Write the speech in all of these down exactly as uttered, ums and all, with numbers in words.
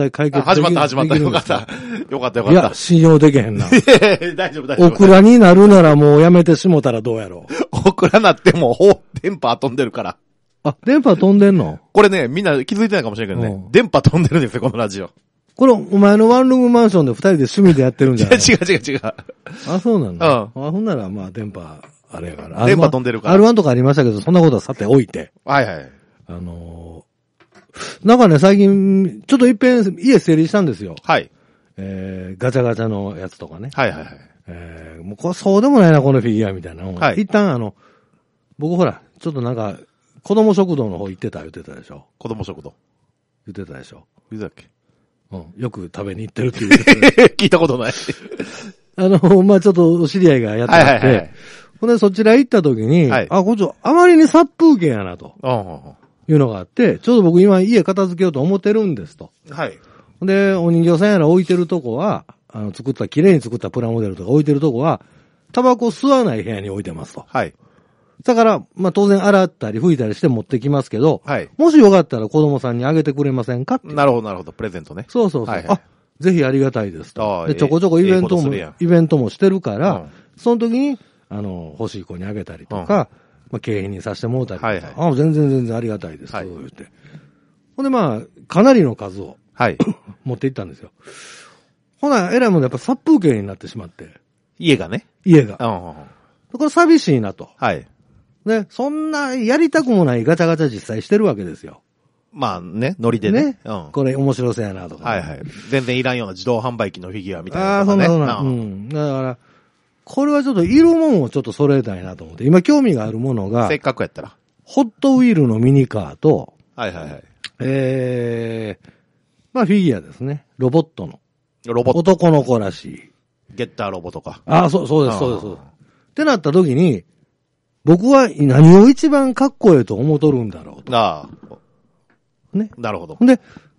解決始まった始まった。よかった。よかったよかった。 いや、信用できへんな。 大丈夫大丈夫。 オクラになるならもうやめてしもたらどうやろう。 オクラなっても、ほ、電波飛んでるから。 あ、電波飛んでんの？ これね、みんな気づいてないかもしれないけどね。電波飛んでるんですよ、このラジオ。 これ、お前のワンルームマンションで二人で趣味でやってるんじゃない？ 違う違う違う。 あ、そうなんだ。 うん。 あ、ほんなら、まあ、電波、あれやから。 電波飛んでるから。 アールワン とかありましたけど、そんなことはさておいて。 はいはい。 あのー、なんかね、最近、ちょっと一遍、家整理したんですよ。 はい。 えー、ガチャガチャのやつとかね。 はいはいはい。 えー、もうこれそうでもないな、このフィギュアみたいな。 はい。 一旦あの、僕ほら、ちょっとなんか、子供食堂の方行ってた言ってたでしょ。 子供食堂。 言ってたでしょ。 言ってたっけ？ うん。よく食べに行ってるって言ってた。 聞いたことない。 あの、まあ、ちょっとお知り合いがやってて、はいはいはい、ほんでそちら行った時に、はい、あ、こっちあまりに殺風景やなと。いうのがあって、ちょうど僕今家片付けようと思ってるんですと。 はい。 で、お人形さんやら置いてるとこは、あの、作った、綺麗に作ったプラモデルとか置いてるとこは、タバコ吸わない部屋に置いてますと。 はい。 だから、まあ、当然洗ったり拭いたりして持ってきますけど、はい。もしよかったら子供さんにあげてくれませんかって。 なるほど、なるほど。プレゼントね。 そうそうそう。はいはい、あ、ぜひありがたいですと。で、 えー、 ちょこちょこイベントも、えー、イベントもしてるから、うん、その時に、あの、欲しい子にあげたりとか、うん、まあ、景品にさせてもらったりとか、はいはい、あ、全然全然ありがたいです、はい、そう言って。ほんでまあ、かなりの数を、はい。持っていったんですよ。ほな、えらいもんでやっぱ殺風景になってしまって。 家がね。 家が。 うん。 これ寂しいなと。 はい。 ね、そんな、やりたくもないガチャガチャ実際してるわけですよ。 まあね、ノリでね。 ね。うん。これ面白そうやなとか、 ね。はいはい。全然いらんような自動販売機のフィギュアみたいな、ね。 ああ、そんなそんな。うん。だから、これはちょっといるもんをちょっと揃えたいなと思って。今興味があるものが。 せっかくやったら。 ホットウィールのミニカーと。 はいはいはい。 ええー、まあフィギュアですね。ロボットの。 ロボット。 男の子らしい。 ゲッターロボとか。 ああ、そう、そうです、そうです、そうです。ってなった時に、僕は何を一番かっこええと思うとるんだろうと。 ああ。 ね。 なるほど。 で、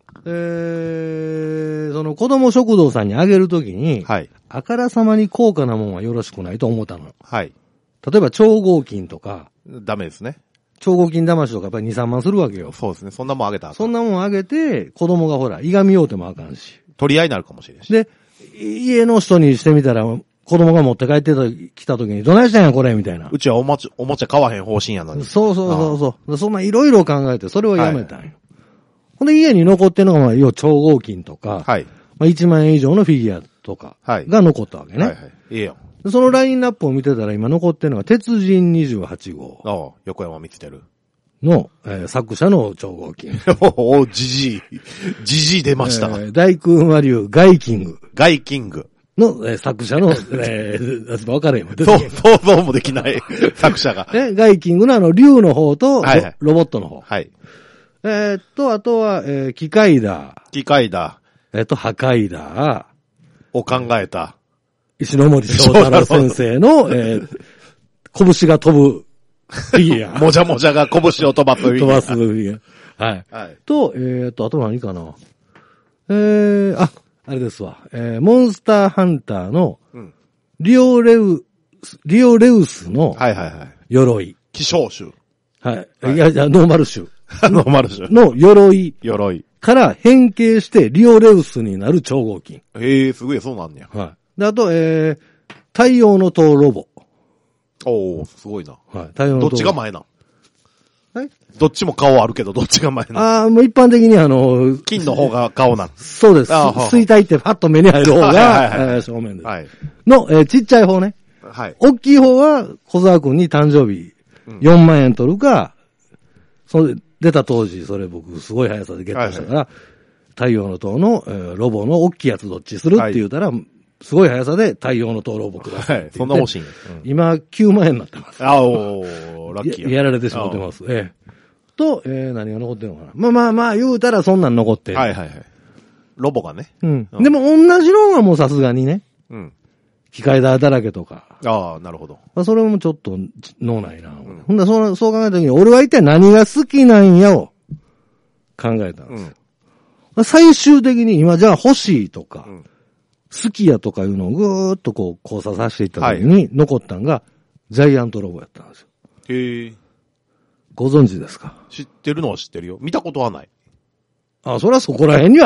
えー、その子供食堂さんにあげるときに、はい。あからさまに高価なもんはよろしくないと思ったの。 はい。 例えば超合金とか。 ダメですね。 超合金騙しとかやっぱりに、さんまんするわけよ。 そうですね。そんなもんあげたらあかん。 そんなもんあげて、子供がほら、いがみようてもあかんし。 取り合いになるかもしれないし。 で、家の人にしてみたら、子供が持って帰ってきたときに、どないしたんやこれみたいな。 うちはおもちゃ、おもちゃ買わへん方針やのに。 そうそうそうそう。そんないろいろ考えて、それをやめたんよ。はい、ほんで家に残ってるのが、まあ、要超合金とか、はい。まあ、いちまんえん以上のフィギュアとか、が残ったわけね。はいはい。 いいよ。 そのラインナップを見てたら今残ってるのが、鉄人にじゅうはち号。 ああ、横山見つてる。 の、えー、作者の超合金。 おお、じじい。じじい出ました。えー、大空魔竜ガイキング。 ガイキング。 の、えー、作者の、えー、わかるよ。 そう、想像もできない作者が。 ね、ガイキングのあの、竜の方と、はいはい、ロボットの方。 はい。 えー、っと、あとは、えー、機械だ。 機械だ。 えー、っと、破壊だ。 を考えた。 石ノ森章太郎先生の、えー、拳が飛ぶフィギュア。 もじゃもじゃが拳を飛ばすフィギュア。 飛ばすフィギュア。はい。はい。と、えー、っと、あと何かな。えー、あ、あれですわ。えー、モンスターハンターの、リオレウス、リオレウスの、 はいはいはい。 鎧。 希少種。 はい。はい、いやいや、ノーマル種。 ノーマル種。 の鎧。 鎧。 から変形してリオレウスになる超合金。 へえ、すごい、そうなんねや。 はい。で、あと、えー、太陽の塔ロボ。 おー、すごいな。 はい。太陽の塔。 どっちが前な？ はい。 どっちも顔あるけど、どっちが前な？ ああ、もう一般的にあの、 金の方が顔な。 そうです。水体ってパッと目に入る方が、はいはいはい、正面です。はい。の、えー、ちっちゃい方ね。はい。大きい方は、小沢くんに誕生日、よんまんえん取るか、それ、出た当時、それ僕、すごい速さでゲットしたから、はいはい、太陽の塔の、えー、ロボの大きいやつどっちするって言うたら、はい、すごい速さで太陽の塔ロボください。はい、 そんな欲しい、うん、 今、きゅうまんえんになってます。 あおー、ラッキーや。 や、やられてしまってます。ええ。と、えー、何が残ってるのかな。まあまあまあ、言うたらそんなん残ってる。 はいはいはい。ロボがね。 うん。うん、でも、同じのはもうさすがにね。うん。機械だらけとか。 ああ、なるほど。 まあ、それもちょっと、脳内な。うん、ほんだそう、そう考えたときに、俺は一体何が好きなんやを考えたんですよ。うん、最終的に今じゃあ欲しいとか、うん、好きやとかいうのをぐーっとこう交差させていったときに残ったんが、ジャイアントロボやったんですよ。 へえ。 ご存知ですか？ 知ってるのは知ってるよ。見たことはない。 あ、そりゃそこら辺には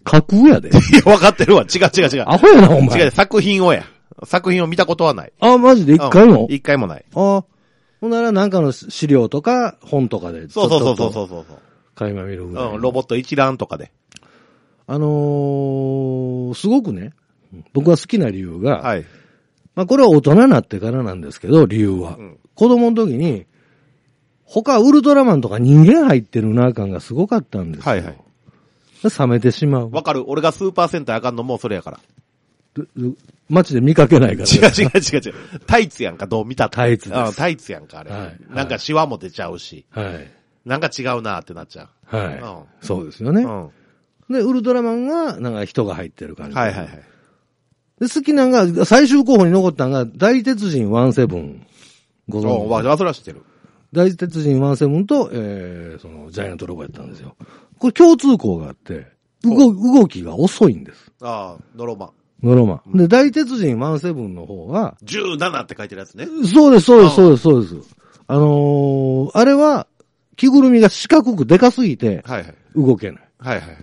架空やで。いや、わかってるわ。違う違う違う。 アホやな、お前。 違う、作品をや。作品を見たことはない。 あ、マジで一回も、 うん、一回もない。 あ、ほんならなんかの資料とか本とかで。 そうそうそうそうそうそう。 垣間見るぐらい。 うん、ロボット一覧とかで。 あのー、すごくね、僕が好きな理由が、 はい。 まあこれは大人になってからなんですけど、理由は。うん、子供の時に、他ウルトラマンとか人間入ってるな感がすごかったんですよ。はいはい。冷めてしまう。 わかる。俺がスーパーセンターあかんのもそれやから。 街で見かけないから。 違う違う違う違う。タイツやんか、どう見たって。 タイツです。 あタイツやんか、あれ。はい、なんかシワも出ちゃうし。はい。なんか違うなってなっちゃう。 はい。うん、そうですよね。うん。で、ウルトラマンは、なんか人が入ってる感じ。はいはいはい。で、好きなのが、最終候補に残ったのが、大鉄人じゅうなな。ご存知。 わ、わ、それは知ってる。 大鉄人じゅうななと、えー、その、ジャイアントロボやったんですよ。これ共通項があって、動、動きが遅いんです。 ああ、ノロマ。 ノロマ。で、大鉄人じゅうななの方は、 じゅうななって書いてるやつね。 そうです、そうです、そうです、そうです。あのー、あれは、着ぐるみが四角くでかすぎて、はいはい。動けない。はいはい。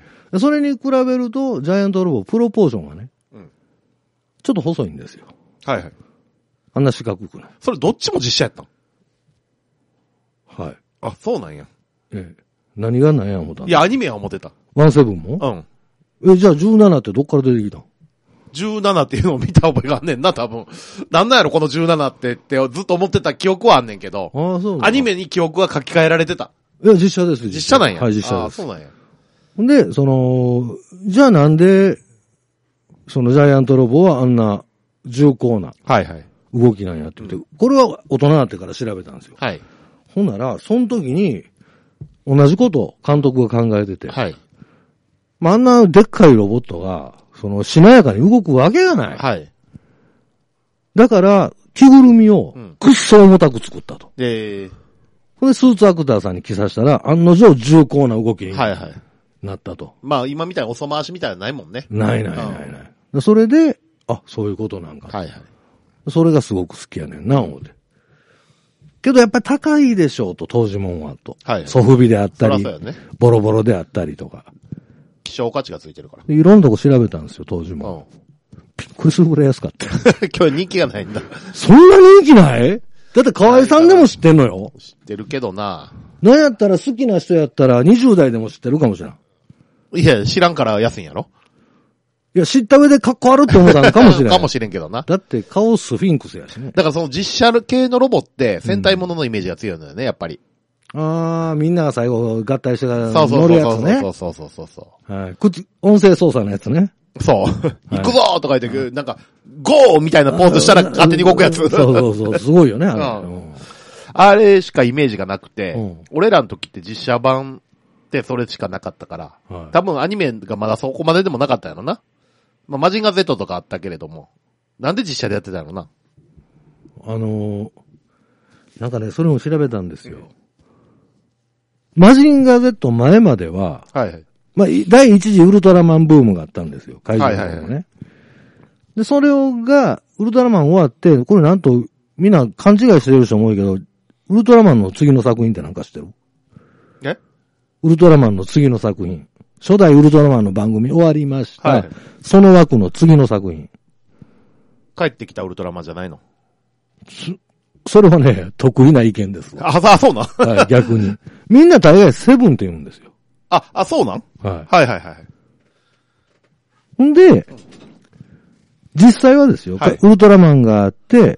それに比べると、ジャイアントロボ、プロポーションがね、うん。ちょっと細いんですよ。はいはい。あんな四角くない。 それどっちも実写やったの？ はい。 あ、そうなんや。 ええ。何が何や思ったん？ いや、アニメは思ってた。 ワンセブンも？うん。え、じゃあじゅうななってどっから出てきたん？ じゅうななっていうのを見た覚えがあんねんな、多分。なんなんやろ、このじゅうななってってずっと思ってた記憶はあんねんけど。ああ、そう。アニメに記憶は書き換えられてた。 いや、実写です。 実写なんや。 はい、実写です。ああ、そうなんや。 ほんで、その、じゃあなんで、そのジャイアントロボはあんな重厚な。はいはい。動きなんやって言って、うん、これは大人になってから調べたんですよ。はい。ほんなら、その時に、同じことを監督が考えてて。はい。まあ、あんなでっかいロボットが、その、しなやかに動くわけがない。はい。だから、着ぐるみを、くっそ重たく作ったと。で、うん、ほんで、スーツアクターさんに着させたら、案の定重厚な動きになったと。はいはい、 まあ、今みたいなおそ回しみたいなのないもんね。 ないないないない。うん、それで、あ、そういうことなんか。はいはい。それがすごく好きやねんな、思うて。けどやっぱり高いでしょうと、当時もんはと。はい、はい。ソフビであったり、ね、ボロボロであったりとか。 希少価値がついてるから。 いろんなとこ調べたんですよ、当時も。うん、びっくりするぐらい安かった。 今日人気がないんだ。 そんな人気ない？だって河合さんでも知ってんのよ。 知ってるけどな。 なんやったら好きな人やったらにじゅう代でも知ってるかもしれん。 いや、知らんから安いんやろ？ いや、知った上でかっこ悪って思ったのかもしれん。 かもしれんけどな。 だって顔スフィンクスやしね。 だからその実写系のロボって戦隊もののイメージが強いのよね、やっぱり。 ああ、みんなが最後合体してから乗るやつね。 そうそうそうそうそう。 はい。口、音声操作のやつね。 そう。行くぞーとか言って、なんか、ゴーみたいなポーズしたら勝手に動くやつ。 そうそうそう。すごいよね、あれ。うん、 あれしかイメージがなくて、うん、俺らの時って実写版ってそれしかなかったから、はい、多分アニメがまだそこまででもなかったやろな。まあ、マジンガー Z とかあったけれども、なんで実写でやってたのな。 あのー、なんかね、それも調べたんですよ。マジンガー Z 前までは、はいはい。まあ、第一次ウルトラマンブームがあったんですよ。怪獣のね、はいはいはい。で、それが、ウルトラマン終わって、これなんと、みんな勘違いしてる人も多いけど、ウルトラマンの次の作品ってなんか知ってる？ え？ ウルトラマンの次の作品。初代ウルトラマンの番組終わりました。はい、その枠の次の作品。 帰ってきたウルトラマンじゃないの？ それはね、得意な意見です。 あ、あ、そうなん？ はい、逆に。みんな大概セブンって言うんですよ。 あ、あ、そうなん？はい。はいはいはい。 んで、実際はですよ、はい、ウルトラマンがあって、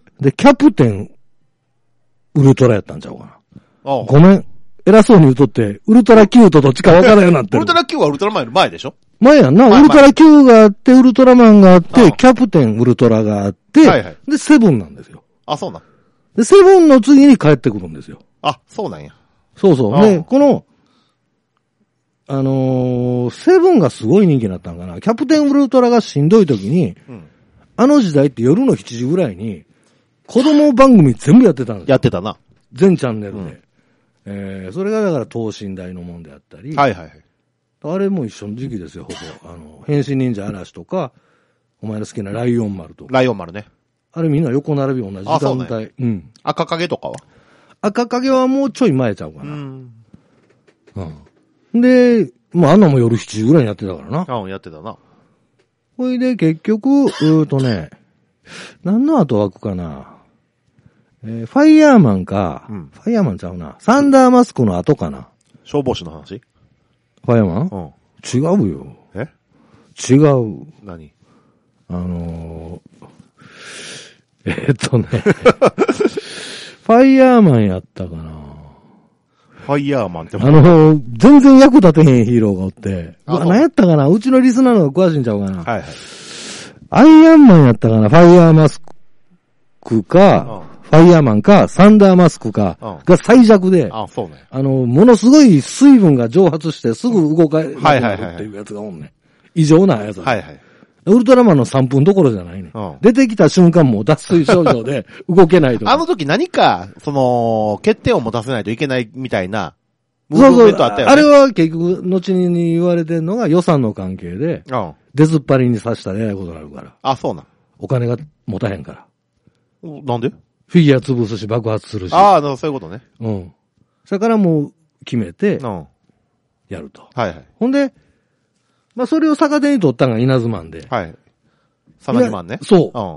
で、キャプテン、ウルトラやったんちゃうかな。ああ、ごめん。偉そうに言うとって、ウルトラ Q とどっちか分からんようになってる。 ウルトラ Q はウルトラマンより前でしょ？ 前やんな。ウルトラ Q があって、ウルトラマンがあって、あ、キャプテンウルトラがあって、はいはい、で、セブンなんですよ。 あ、そうなん。 で、セブンの次に帰ってくるんですよ。 あ、そうなんや。 そうそう。で、この、あのー、セブンがすごい人気になったんかな。キャプテンウルトラがしんどい時に、うん、あの時代って夜のしちじぐらいに、子供番組全部やってたんですよ。 やってたな。 全チャンネルで。うん、えー、それがだから等身大のもんであったり。 はいはいはい。 あれも一緒の時期ですよ、ほぼ。あの、変身忍者嵐とか、お前の好きなライオン丸とか。 ライオン丸ね。あれみんな横並び同じ時間帯。 うね、うん。赤影とかは？ 赤影はもうちょい前ちゃうかな。うん。うん。で、 まあ、あんなも夜しちじぐらいにやってたからな。 ああ、やってたな。 ほいで、結局、うーとね、何の後枠かな。えー、ファイヤーマンか、うん、ファイヤーマンちゃうな。サンダーマスクの後かな。 消防士の話？ ファイヤーマン？うん。違うよ。え？違う。 何？ あのー、えー、っとね、ファイヤーマンやったかな。 ファイヤーマンってあのー、全然役立てへんヒーローがおって、うわ、何やったかな？うちのリスナーの方が詳しいんちゃうかな。はいはい。アイアンマンやったかな？ファイヤーマスクか、うんファイヤーマンか、サンダーマスクか、が最弱で、 あ、そうね。 あの、ものすごい水分が蒸発してすぐ動かなくなるっていうやつがおんねん。異常なやつ。はいはい。ウルトラマンのさんぷんどころじゃないね、うん。出てきた瞬間もう脱水症状で動けないとか。 あの時何か、その、欠点を持たせないといけないみたいな、ムーブメントあったよね。 そうそう。あれは結局、後に言われてるのが予算の関係で、うん、出ずっぱりにさしたらえらいことになるから。 あ、そうなん。 お金が持たへんから。 なんで？ フィギュア潰すし、爆発するし。 ああ、そういうことね。 うん。それからもう決めて、やると。 はいはい。 ほんで、まあそれを逆手に取ったのが稲妻んで。 はい。サナギマンね。 そう。うん。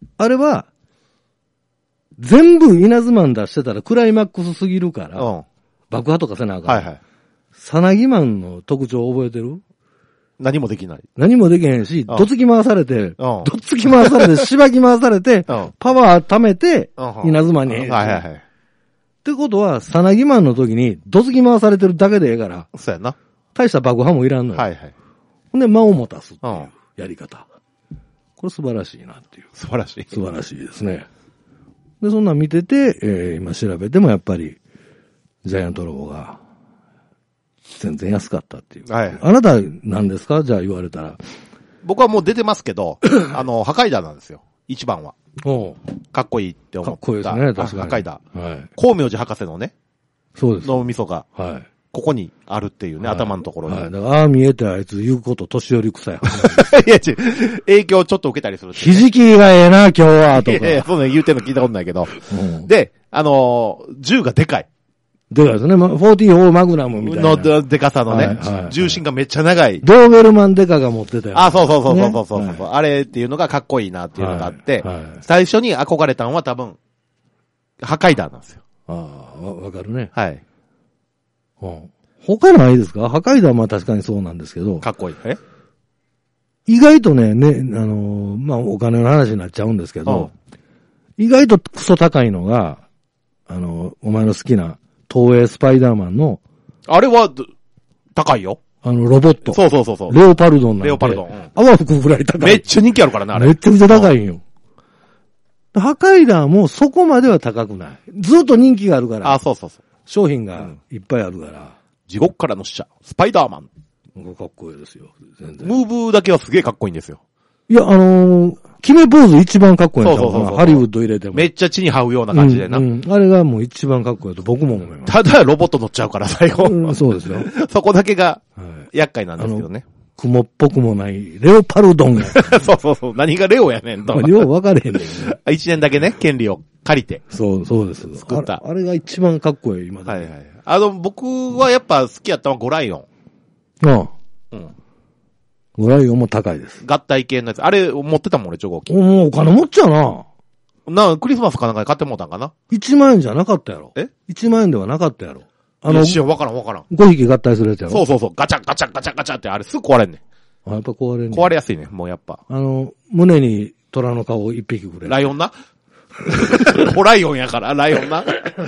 あれは、全部稲妻ん出してたらクライマックスすぎるから、うん。爆破とかせなあかん。はいはい。サナギマンの特徴覚えてる？ 何もできない。 何もできへんし、どつき回されて、どつき回されて、しばき回されて、パワー貯めて、稲妻に。はいはいはい。ってことは、サナギマンの時に、どつき回されてるだけでええから。 そうやな。 大した爆破もいらんのよ。はいはい。ほんで、間を持たすっていうやり方。これ素晴らしいなっていう。 素晴らしい。 素晴らしいですね。で、そんなん見てて、えー、今調べてもやっぱり、ジャイアントロボが、全然安かったっていう。はい。あなた何ですか？じゃあ言われたら。 僕はもう出てますけど、あの、破壊弾なんですよ。一番は。おかっこいいって思った。かっこいいですね、確かに。破壊弾。はい。光明寺博士のね。そうです。脳みそが。はい。ここにあるっていうね、はい、頭のところに。はい。 だから、ああ見えてあいつ言うこと年寄り臭い。いや、違う。影響ちょっと受けたりする、ね。 ひじきがええな、今日は、とか。いやいや、 そうね、言うてんの聞いたことないけど。うん、で、あのー、銃がでかい。 でかいですね。フォーティーフォーマグナムみたいな。 のでかさのね、はいはいはい。重心がめっちゃ長い。 ドーベルマンデカが持ってたよ。 あ、そうそうそうそうそうそう、ねはい、あれっていうのがかっこいいなっていうのがあって、はいはい、最初に憧れたのは多分、破壊弾なんですよ。 ああ、わ、わかるね。はい。 うん。 他ないですか？破壊弾は確かにそうなんですけど。 かっこいい。え？ 意外とね、ね、あのー、まあ、お金の話になっちゃうんですけど、うん、意外とクソ高いのが、あのー、お前の好きな、東映スパイダーマンの。 あれは、高いよ。 あの、ロボット。 そうそうそうそう。 レオパルドンなんで。 レオパルドン。うん。 泡吹くぐらい高い。 めっちゃ人気あるからね、あれ。 めっちゃくちゃ高いんよ。破壊弾もそこまでは高くない。ずっと人気があるから。 あ、そうそうそう。 商品がいっぱいあるから。うん、 地獄からの使者、スパイダーマン。 かっこいいですよ。 全然。ムーブだけはすげえかっこいいんですよ。 いや、あのー、決めポーズ一番かっこいいんだよ。そうそうそうそう。ハリウッド入れても。 めっちゃ血に這うような感じでな。 うん、うん。あれがもう一番かっこいいと僕も思います。 ただロボット乗っちゃうから最後。 うん、そうですよ。 そこだけが、厄介なんですけどね。 雲っぽくもない、レオパルドンが。 そうそうそう。何がレオやねんと。 よう分かれへんねん、ね。 一年だけね、権利を借りて。 そう、そうです。 作った。 あれ、あれが一番かっこいい、今だ、 ね。はいはい。あの、僕はやっぱ好きやったのはゴライオン。ああ。うん。 ゴライオンも高いです。 合体系のやつ。あれ持ってたもん俺、超合金。 もうお金持っちゃうな。 な、クリスマスかなんかで買ってもうたんかな？ いち 万円じゃなかったやろ。え ?いち 万円ではなかったやろ。 あの、いや、わからんわからん。 ごひき合体するやつやろ。 そうそうそう。ガチャガチャガチャガチャってあれすぐ壊れんねん。 あ、やっぱ壊れんねん。 壊れやすいね、もうやっぱ。 あの、胸に虎の顔を一匹くれ。 ライオンなゴライオンやから、ライオンな。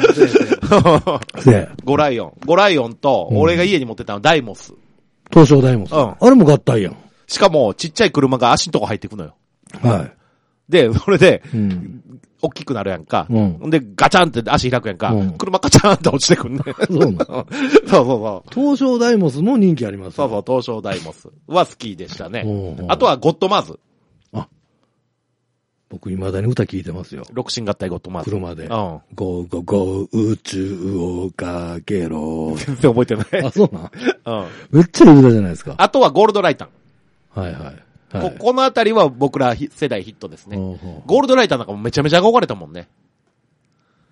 ゴライオン。ゴライオンと、俺が家に持ってたのダイモス。 東証ダイモス。うん。あれも合体やん。 しかも、ちっちゃい車が足のとこ入ってくのよ。 はい。 で、それで、うん、大きくなるやんか。うん。で、ガチャンって足開くやんか。うん、車ガチャンって落ちてくんね。 そうなのそうそうそう。 東証ダイモスも人気あります。 そうそう、東証ダイモスは好きでしたね。あとはゴッドマーズ。あ、 僕未だに歌聞いてますよ。 六神合体ゴッドマーズ。 車で。うん。ゴーゴーゴー宇宙をかけろ。 全然覚えてない。 あ、そうなんうん。 めっちゃいい歌じゃないですか。 あとはゴールドライタン。 はいはい。 こ, このあたりは僕ら世代ヒットですね。ゴールドライターなんかもめちゃめちゃ憧れたもんね。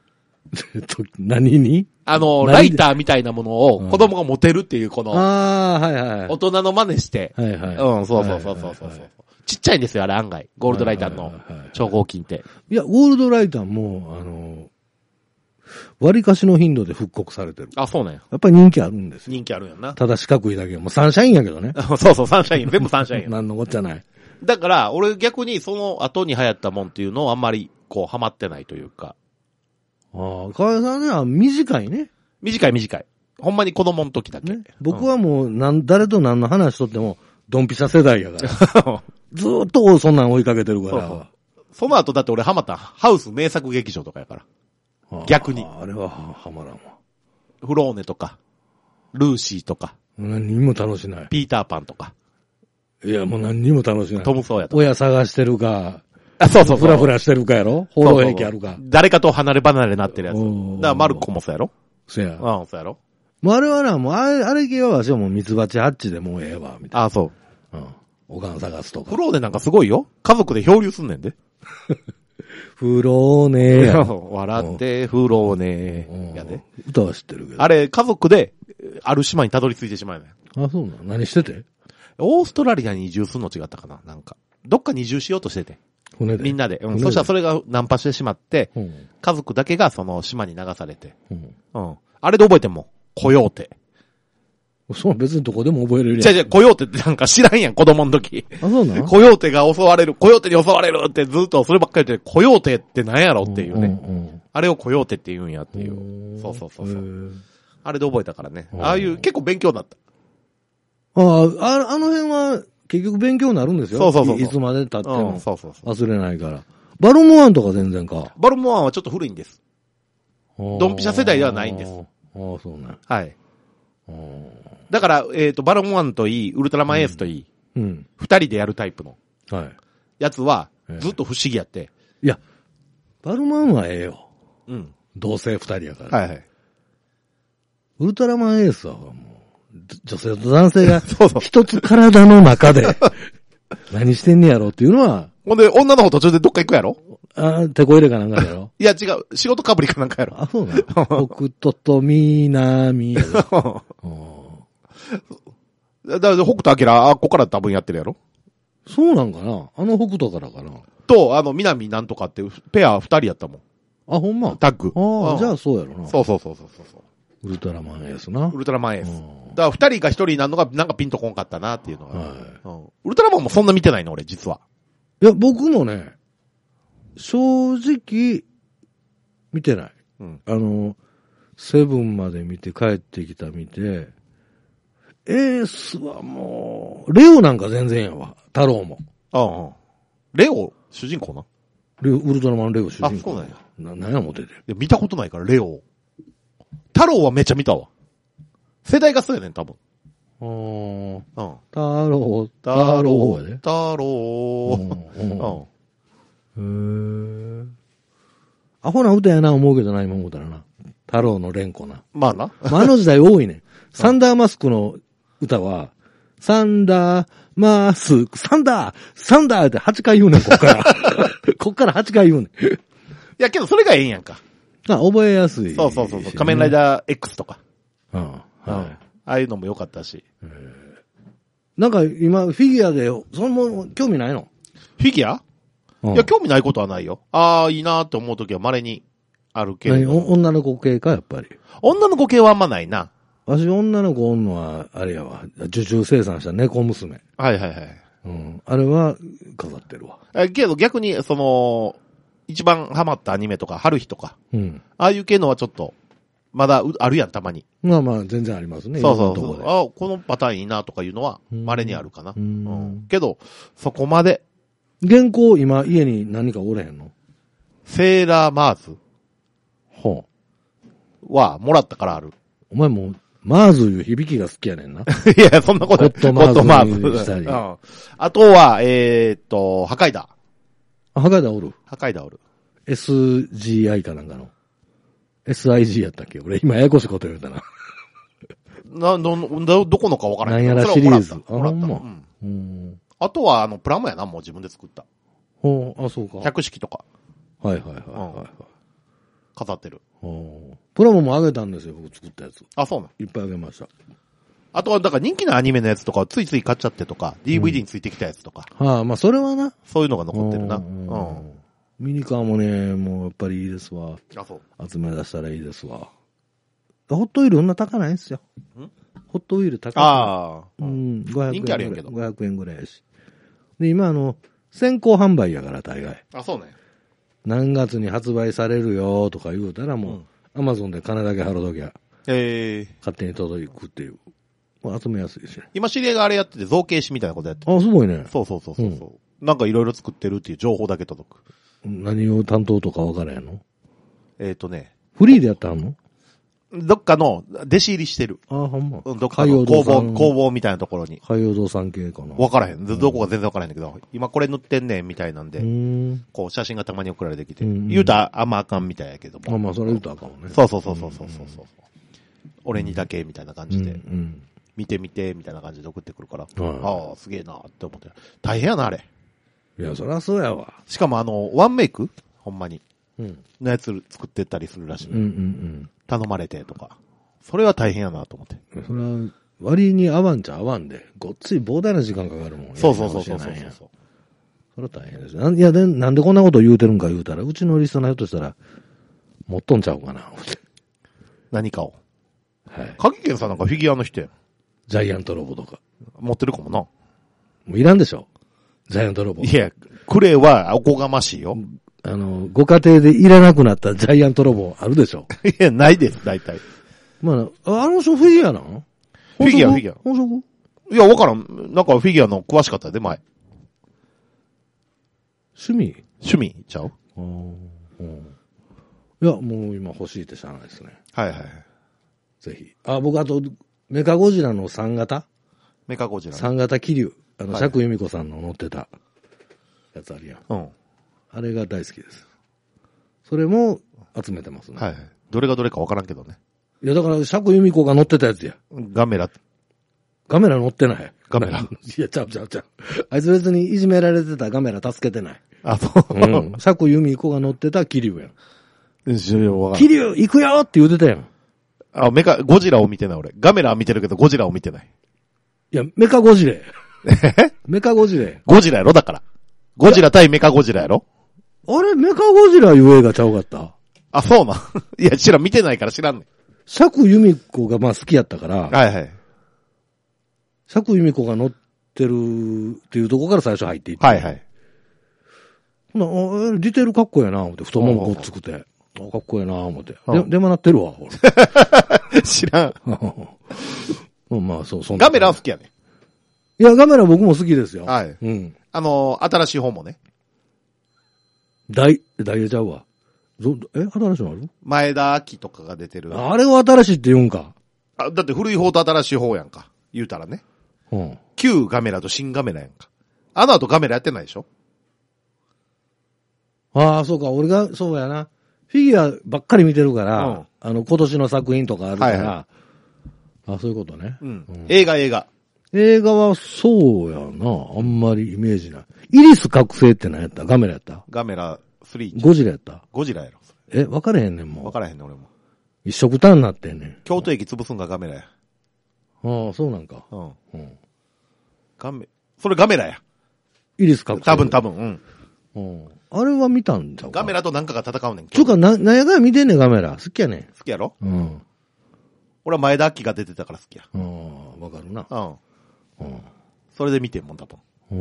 何にあの、ライターみたいなものを子供が持てるっていう、この、 ああ、はいはい。 大人の真似して、 はいはい。 うん、そうそうそうそうそう。ちっちゃいんですよ、あれ案外。ゴールドライターの超合金って。 いや、ゴールドライターも、あの、割かしの頻度で復刻されてる。 あ、そうね。 やっぱり人気あるんですよ。 人気あるんやな。 ただ四角いだけ。もうサンシャインやけどね。 そうそう、サンシャイン。全部サンシャインや。 なんのこっちゃない。 だから、俺逆にその後に流行ったもんっていうのをあんまり、こう、ハマってないというか。 ああ、河合さんね、は短いね。 短い短い。ほんまに子供の時だけ。ね、 僕はもう、なん、誰と何の話しとっても、ドンピシャ世代やから。ずーっとそんなん追いかけてるから。そうそう。 その後だって俺ハマったハウス名作劇場とかやから。逆に。 あれはハマらんわ。 フローネとか、ルーシーとか。 何にも楽しない。 ピーターパンとか。 いや、もう何にも楽しない。 トムソーヤとか。 親探してるか。 あ、そうそうそう。 フラフラしてるかやろ放浪兵器あるか。そうそうそう。 誰かと離れ離れになってるやつ。だからマルコもそうやろそうや。 うん、そうやろもうあれはな、もうあれ、あれ系はわしはもうミツバチハッチでもうええわ、みたいな。 あ、そう。 うん。おかん探すとか。 フローネなんかすごいよ。家族で漂流すんねんで。 フローネや。 笑って、フローネやで。 歌は知ってるけど。 あれ、家族で、ある島にたどり着いてしまうねん。あ、そうなの何しててオーストラリアに移住するの違ったかななんか。どっかに移住しようとしてて。 船でみんなで。うん。そしたらそれがナンパしてしまって、うん、家族だけがその島に流されて。うん。うん。あれで覚えてんもん。コヨーテ。 そう、別にどこでも覚えれるやん。 じゃじゃ、コヨーテってなんか知らんやん、子供の時。 あ、そうなのコヨーテが襲われる、コヨーテに襲われるってずっとそればっかり言って、コヨーテって何やろっていうね。うんうんうん、あれをコヨーテって言うんやっていう。そうそうそうそう。あれで覚えたからね。ああいう、結構勉強になった。 ああ、あの辺は結局勉強になるんですよ。 そうそうそうそう。 いつまで経っても。 うん、そうそうそう。 忘れないから。バルモアンとか全然か。 バルモアンはちょっと古いんです。ドンピシャ世代ではないんです。 ああ、そうね。 はい。だから、えっと、バルモアンといい、ウルトラマンエースといい、うん。二人でやるタイプの。はい。やつは、ずっと不思議やって。 いや、バルモアンはええよ。 うん。 同性二人やから。 はいはい。 ウルトラマンエースはもう、女性と男性が、そうそう。一つ体の中で、何してんねやろっていうのは。 ほんで、女の子途中でどっか行くやろあ、手こ入れかなんかやろいや違う、仕事かぶりかなんかやろあ、そうなの北斗と南やろだから北斗晶、あ、ここから多分やってるやろそうなんかなあの北斗からかなと、あの、南なんとかってペア二人やったもん。 あ、ほんまタッグ。 ああ、じゃあそうやろな。 そうそうそうそうそう。 ウルトラマンエースな。 ウルトラマンエース。だから二人が一人になるのがなんかピンとこんかったなっていうのが、はいうん。ウルトラマンもそんな見てないの俺、実は。 いや、僕もね、正直、見てない。うん、あの、セブンまで見て帰ってきた見て、エースはもう、レオなんか全然やわ。太郎も。 ああ。レオ、主人公なレオ、ウルトラマンレオ主人公。 あ、そうなんや。 な、なんやもてて。いや、見たことないから、レオ。太郎はめっちゃ見たわ。世代がそうやねん、多分。 あー。うん。太郎、太郎やで。 太郎。うん。うんへー。アホな歌やな思うけどな、今思ったらな。太郎の連呼な。 まあな。 まあ、あの時代多いね。サンダーマスクの歌は、サンダーマスク、サンダーサンダーってはちかい言うねん、こっから。こっからはちかい言うねん。いや、けどそれがええんやんか。 あ、覚えやすい、ね。 そうそうそうそう。仮面ライダー X とか。 うん。はい。ああいうのも良かったし。 なんか今、フィギュアで、そんな興味ないのフィギュアいや、興味ないことはないよ。ああ、いいなーって思うときは稀にあるけど。 女の子系か、やっぱり。 女の子系はあんまないな。 わし、女の子おんのは、あれやわ。受注生産した猫娘。 はいはいはい。 うん。あれは、飾ってるわ。 え、けど逆に、その、一番ハマったアニメとか、春日とか。うん。ああいう系のはちょっと、まだあるやん、たまに。 まあまあ、全然ありますね。 そうそうそう。あこのパターンいいなとかいうのは、稀にあるかな。うん。うん、けど、そこまで。 原稿、今、家に何かおれへんのセーラーマーズ。 ほう。は、もらったからある。 お前もう、マーズいう響きが好きやねんな。いや、そんなことない。 ゴッドマーズ。ゴッドマーズしたり。 うん。あとは、えー、っと、破壊だ。 あ、破壊だおる。 破壊だおる。 エスジーアイ かなんかの。エスアイジー やったっけ俺今ややこしいこと言うたな。 な、ど、ど、どこのかわからない。なんやらシリーズ。 もらった。もらった。うん。うん。あとは、あの、プラモやな、もう自分で作った。 ほう、あ、そうか。 百式とか。 はいはいはいはい、はい。 飾ってる。 プラモもあげたんですよ、僕作ったやつ。 あ、そうなの？ いっぱいあげました。 あとは、だから人気のアニメのやつとかついつい買っちゃってとか、ディーブイディー についてきたやつとか。 うん、はあ、まあそれはな。 そういうのが残ってるな。うん。 うん、ミニカーもね、もうやっぱりいいですわ。 あ、そう。 集め出したらいいですわ。ホットウィールそんな高ないんですよ。んホットウィール高い。 ああ。 うん、ごひゃくえん。 人気あるやんけど。 ごひゃくえんぐらいやし。で、今あの、先行販売やから大概。 あ、そうね。 何月に発売されるよとか言うたらもう、アマゾンで金だけ払うときゃ。ええー。勝手に届くっていう。まあ、集めやすいしね。 今知り合いがあれやってて造形師みたいなことやってて。 あ、すごいね。 そうそうそうそう。うん、なんかいろいろ作ってるっていう情報だけ届く。 何を担当とか分からへんの？ えっ、ー、とね。 フリーでやったの？ どっかの弟子入りしてる。 あ、ほんま。 どっかの工房、工房みたいなところに。 海洋堂さん系かな。 分からへん。どこか全然分からへんだけど、今これ塗ってんねんみたいなんで、んこう写真がたまに送られてきて、言うたらあんまあかんみたいやけども。 あ、まあそれ言うたらあかんもんね。 そうそうそうそうそうそうそう。俺にだけみたいな感じで、うんうん、見てみてみたいな感じで送ってくるから、はい、ああ、すげえなって思って。大変やな、あれ。 いや、そりゃそうやわ。 しかもあの、ワンメイクほんまに。うん。のやつ作ってったりするらしい。うんうんうん。頼まれてとか。それは大変やなと思って。 それは、割に合わんちゃ合わんで、ごっつい膨大な時間かかるもんね。 そうそうそうそうそうそう。 それは大変ですよ。いやで、なんでこんなこと言うてるんか言うたら、うちのリスナーひょっとしたら、持っとんちゃうかな。 何かを。 はい。 鍵健さんなんかフィギュアの人やん。 ジャイアントロボとか。 持ってるかもな。もういらんでしょ。ジャイアントロボ。 いや、クレイはおこがましいよ。 あの、ご家庭でいらなくなったジャイアントロボあるでしょ。 いや、ないです、大体。 まあ、あの人フィギュアなの？ フィギュア、フィギュア。 本職？ いや、わからん。なんかフィギュアの詳しかったで、前。 趣味？ 趣味ちゃう？ うん。いや、もう今欲しいってしゃあないですね。 はいはい。 ぜひ。あ、僕あと、メカゴジラのさん型？ メカゴジラ。 さん型気流。あの、釈由美子さんの乗ってたやつあるやん。 うん。 あれが大好きです。それも集めてますね。 はい。どれがどれかわからんけどね。 いや、だから、釈由美子が乗ってたやつや。 ガメラ。 ガメラ乗ってない。 ガメラ。いや、ちゃうちゃうちゃう。あいつ別にいじめられてたガメラ助けてない。 あ、そう。 うん。釈由美子が乗ってた気流やん。 気流行くよって言うてたやん。 あ、メカ、ゴジラを見てない俺。ガメラは見てるけどゴジラを見てない。 いや、メカゴジレ。えメカゴジレ。 ゴジラやろだから。ゴジラ対メカゴジラやろあれ、メカゴジラいう映画ちゃうかった？ あ、そうな。いや、知らん、見てないから知らんねん。 釈由美子がまあ好きやったから。 はいはい。 釈由美子が乗ってるっていうとこから最初入っていって。 はいはい。 ほな、ディテールかっこええな、思って。太ももごっつくて。あ、かっこええな、思って。で、でもなってるわ、 俺。知らん。 まあ、そう、そんな。ガメラは好きやね。 いや、ガメラ僕も好きですよ。 はい。 うん。 あのー、新しい方もね。 大、大ちゃうわ。え、新しいのある？ 前田明とかが出てる。 あれを新しいって言うんか。 あ、だって古い方と新しい方やんか。言うたらね。うん。旧ガメラと新ガメラやんか。あの後ガメラやってないでしょ？ ああ、そうか。俺が、そうやな。フィギュアばっかり見てるから、うん、あの、今年の作品とかあるから、はいはい、あ、そういうことね。 うん。うん、映画映画。 映画はそうやな。あんまりイメージない。イリス覚醒って何やった？ガメラやった？ ガメラスリー。 ゴジラやった？ ゴジラやろ。 え、分かれへんねんもん。 分からへんねん俺も。 一色単になってんねん。 京都駅潰すんがガメラや。 ああ、そうなんか。 うん。うん。ガメ、それガメラや。 イリス覚醒。 多分多分、うん。 うん。あれは見たんじゃんか。 ガメラとなんかが戦うねん。 つうか、な、なんやかんや見てんねん、ガメラ。好きやねん。 好きやろ？ うん。 俺は前田明が出てたから好きや。 うん、わかるな。 うん。うん。それで見てんもん、多分。 うん。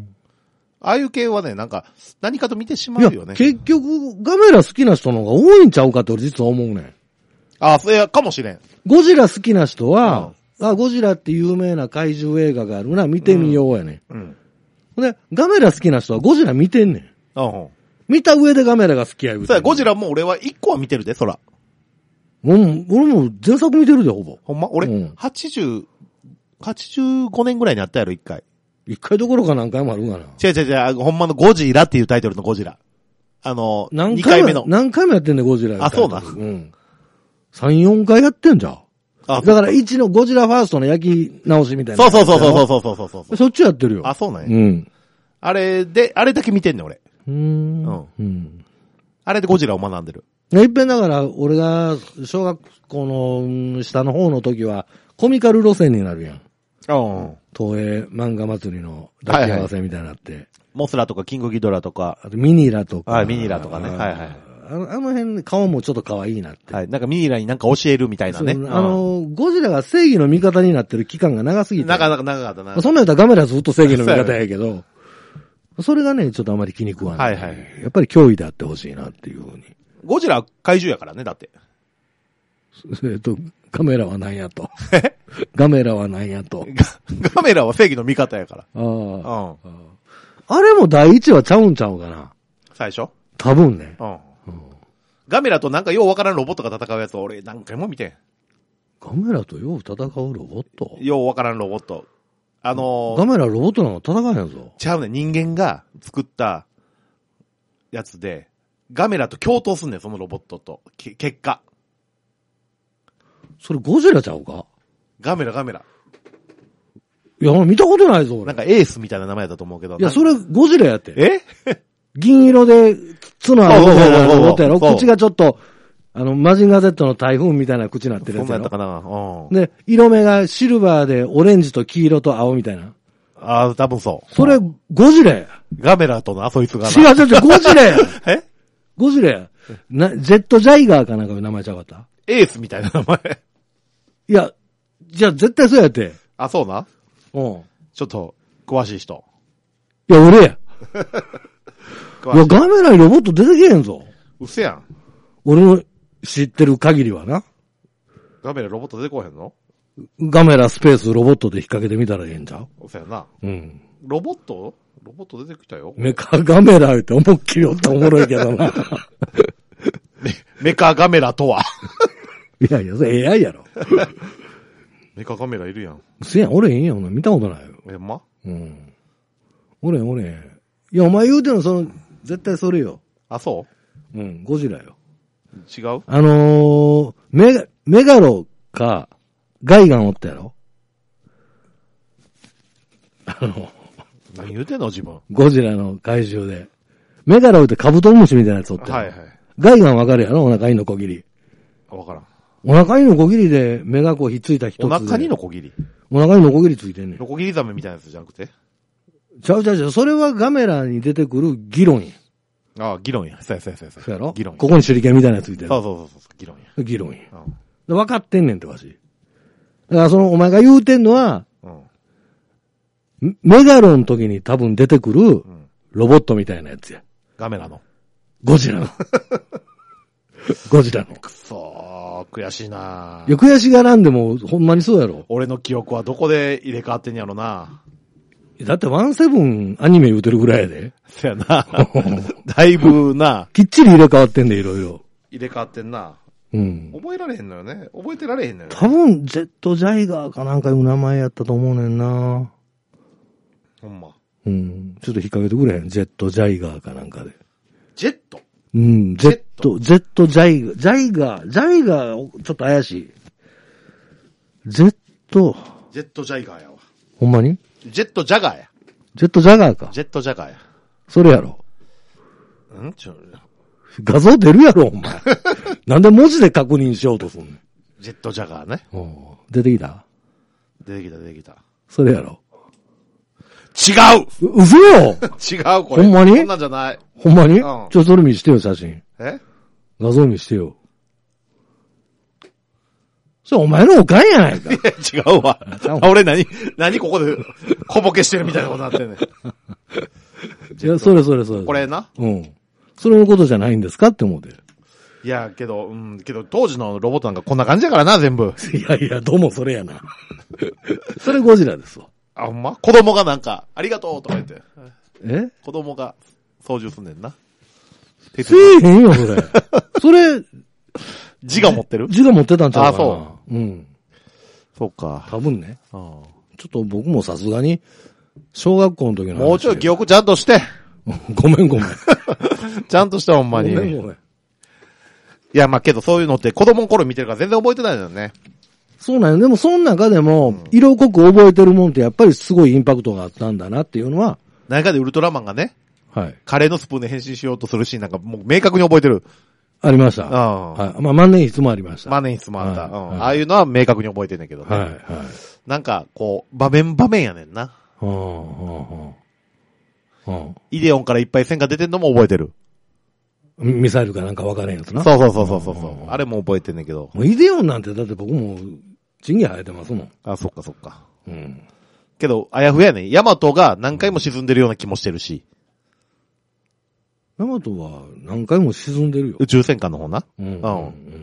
ああいう系はね、なんか、何かと見てしまうよね。 結局、ガメラ好きな人の方が多いんちゃうかって俺実は思うねん。 ああ、それかもしれん。 ゴジラ好きな人は、うん、あ、ゴジラって有名な怪獣映画があるな、見てみようやねん。うん。うん、で、ガメラ好きな人はゴジラ見てんねん。 うん。 見た上でガメラが好きや言うて。 そうや、ゴジラも俺は一個は見てるで、そら。 うん、俺も前作見てるで、ほぼ。 ほんま俺、うん、はちじゅう、はちじゅうごねんぐらいにあったやろ、一回。 一回どころか何回もあるんかな。 違う違う違う、ほんまのゴジラっていうタイトルのゴジラ。あの、 何回にかいめの。 何回もやってんねん、ゴジラ。 あ、そうだ。 うん。さん、よんかいやってんじゃん。あ、だからいちのゴジラファーストの焼き直しみたいな。 そうそうそうそうそうそうそうそう。 そっちやってるよ。 あ、そうなんや。 うん。 あれで、あれだけ見てんねん、俺。 うーん。うん。 あれでゴジラを学んでる。 いっぺんだから、俺が小学校の下の方の時は、コミカル路線になるやん。 うん。 東映漫画祭りの抱き合わせみたいになって。はいはい、 モスラとかキングギドラとか。 あとミニラとか。 あ、ミニラとかね。はいはい。 あの、あの辺、顔もちょっと可愛いなって。 はい。なんかミニラになんか教えるみたいなね。 あの、ゴジラが正義の味方になってる期間が長すぎて。 なかなか長かったな。 そんなんやったらガメラずっと正義の味方やけど、それがね、ちょっとあまり気に食わない。はいはい。やっぱり脅威であってほしいなっていうふうに。 ゴジラ怪獣やからね、だって。 えっと、ガメラは何やと。ガメラは何やと。 ガメラは正義の味方やから。ああ。うん。 あれも第一話ちゃうんちゃうかな。 最初多分ね。うん。 ガメラとなんかようわからんロボットが戦うやつを俺何回も見てん。 ガメラとよう戦うロボットようわからんロボット。あのー、 ガメラロボットなの戦わへんぞ。 ちゃうね、人間が作ったやつで、ガメラと共闘すんねん、そのロボットと。結果。 それゴジラちゃうか？ ガメラガメラ。 いや、見たことないぞ、俺。 なんかエースみたいな名前だと思うけど。 いや、それゴジラやって。 え銀色で、角あるみたいなロボットやろ？口がちょっと、あの、マジンガー Z の台風みたいな口になってるやつやろ。 そんなんやったかな。 うん。で、色目がシルバーでオレンジと黄色と青みたいな。 ああ、多分そう。 それ、ゴジラや。 ガメラとな、そいつがな。違う違う違う、ゴジラや。 えゴジラや。な、ジェットジャイガーかなんかの名前ちゃうかった？ エースみたいな名前。 いや、じゃあ絶対そうやって。 あ、そうな？ うん。 ちょっと、詳しい人。 いや、俺や。いや、ガメラにロボット出てけへんぞ。 うせやん。 俺の知ってる限りはな。 ガメラロボット出てこへんの？ ガメラスペースロボットで引っ掛けてみたらええんちゃう？ うせやな。 うん。 ロボット？ロボット出てきたよ。 メカガメラって思いっきりおったらおもろいけどな。 メ, メカガメラとは。 いやいや、それ エーアイ やろ。 メカガメラいるやん。 せやん、俺ええんやん。見たことないよ。 え、ま？ うん。俺、俺。いや、お前言うてんの、その、絶対それよ。 あ、そう？ うん、ゴジラよ。 違う？ あのー、メガ、メガロか、ガイガンおったやろ？あの、 何言うてんの自分。 ゴジラの怪獣で。メガロってカブトムシみたいなやつおったやろ。はいはい。ガイガンわかるやろ？お腹にのこぎり。 わからん。 お腹にのこぎりで目がこうひっついた一つで。 お腹にのこぎり？ お腹にのこぎりついてんねん。 のこぎりザメみたいなやつじゃなくて？ ちゃうちゃうちゃう。それはガメラに出てくる議論や。 ああ、議論や。そうやそうやそうや。 そうやろ？ 議論。 ここに手裏剣みたいなやつついてる。 そうそうそうそう。議論や。 議論や。うん。分かってんねんってわし。だからそのお前が言うてんのは、うん、メガロの時に多分出てくるロボットみたいなやつや。 ガメラの。 ゴジラの。ゴジラの。 くそー、悔しいなー。 いや、悔しがらんでも、ほんまにそうやろ。 俺の記憶はどこで入れ替わってんやろな。 だってワンセブンアニメ言うてるぐらいやで。 そやな。だいぶな。 きっちり入れ替わってんで、いろいろ。 入れ替わってんな。 うん。 覚えられへんのよね。覚えてられへんのよね。 多分、ジェットジャイガーかなんかいう名前やったと思うねんな。 ほんま。 うん。ちょっと引っ掛けてくれへん。ジェットジャイガーかなんかで。 ジェット？ うん、ジェット、ジェットジャイガー、ジャイガー、ジャイガー、ちょっと怪しい。ジェット。 ジェットジャイガーやわ。 ほんまに？ ジェットジャガーや。 ジェットジャガーか。 ジェットジャガーや。 それやろ。 んちょ、 画像出るやろ、お前。なんで文字で確認しようとすんねん。 ジェットジャガーね。 お出てきた？ 出てきた、出てきた。 それやろ。 違う！ う、嘘よ違う、これ。 ほんまに？ そんなんじゃない。 ほんまに？ うん。 ちょっとそれ見してよ、写真。 え？ 画像見してよ。それお前のおかんやないか。 いや、違うわ。俺何、何ここで小ボケしてるみたいなことになってんねん。 いや、それそれそれ。 これな。 うん。それのことじゃないんですかって思うて。 いや、けど、うん、けど当時のロボットなんかこんな感じだからな、全部。 いやいや、どうもそれやな。それゴジラですわ。 あ、ほんま？子供がなんか、ありがとうとか言って。 え？ 子供が操縦すんねんな。 せえへんよ、それ。それ、 字が持ってる？ 字が持ってたんちゃうかな。 あ、そう。 うん。 そうか。 多分ね。 ああ、 ちょっと僕もさすがに、小学校の時の。 もうちょい記憶ちゃんとして。 ごめんごめん。 ちゃんとしてほんまに。 ごめんごめん。 いや、まあけどそういうのって子供の頃見てるから全然覚えてないのよね。 そうなんよ。でもその中でも、色濃く覚えてるもんってやっぱりすごいインパクトがあったんだなっていうのは。 何かでウルトラマンがね。 はい。 カレーのスプーンで変身しようとするシーンなんかもう明確に覚えてる。 ありました。はい。まあ、万年筆もありました。 万年筆もあった。はいうん。ああいうのは明確に覚えてんねんけどね。はい。はい。なんか、こう、場面場面やねんな。はあ、はあ、はあ。イデオンからいっぱい線が出てんのも覚えてる。 ミサイルかなんか分からへんやつな。 そうそうそうそうそう。あれも覚えてんねんけど。 もうイデオンなんてだって僕も、チンゲ生えてますもん。 あ、そっかそっか。うん。けど、あやふやね。ヤマトが何回も沈んでるような気もしてるし。 ヤマトは何回も沈んでるよ。 宇宙戦艦の方な。うん。うん。うん、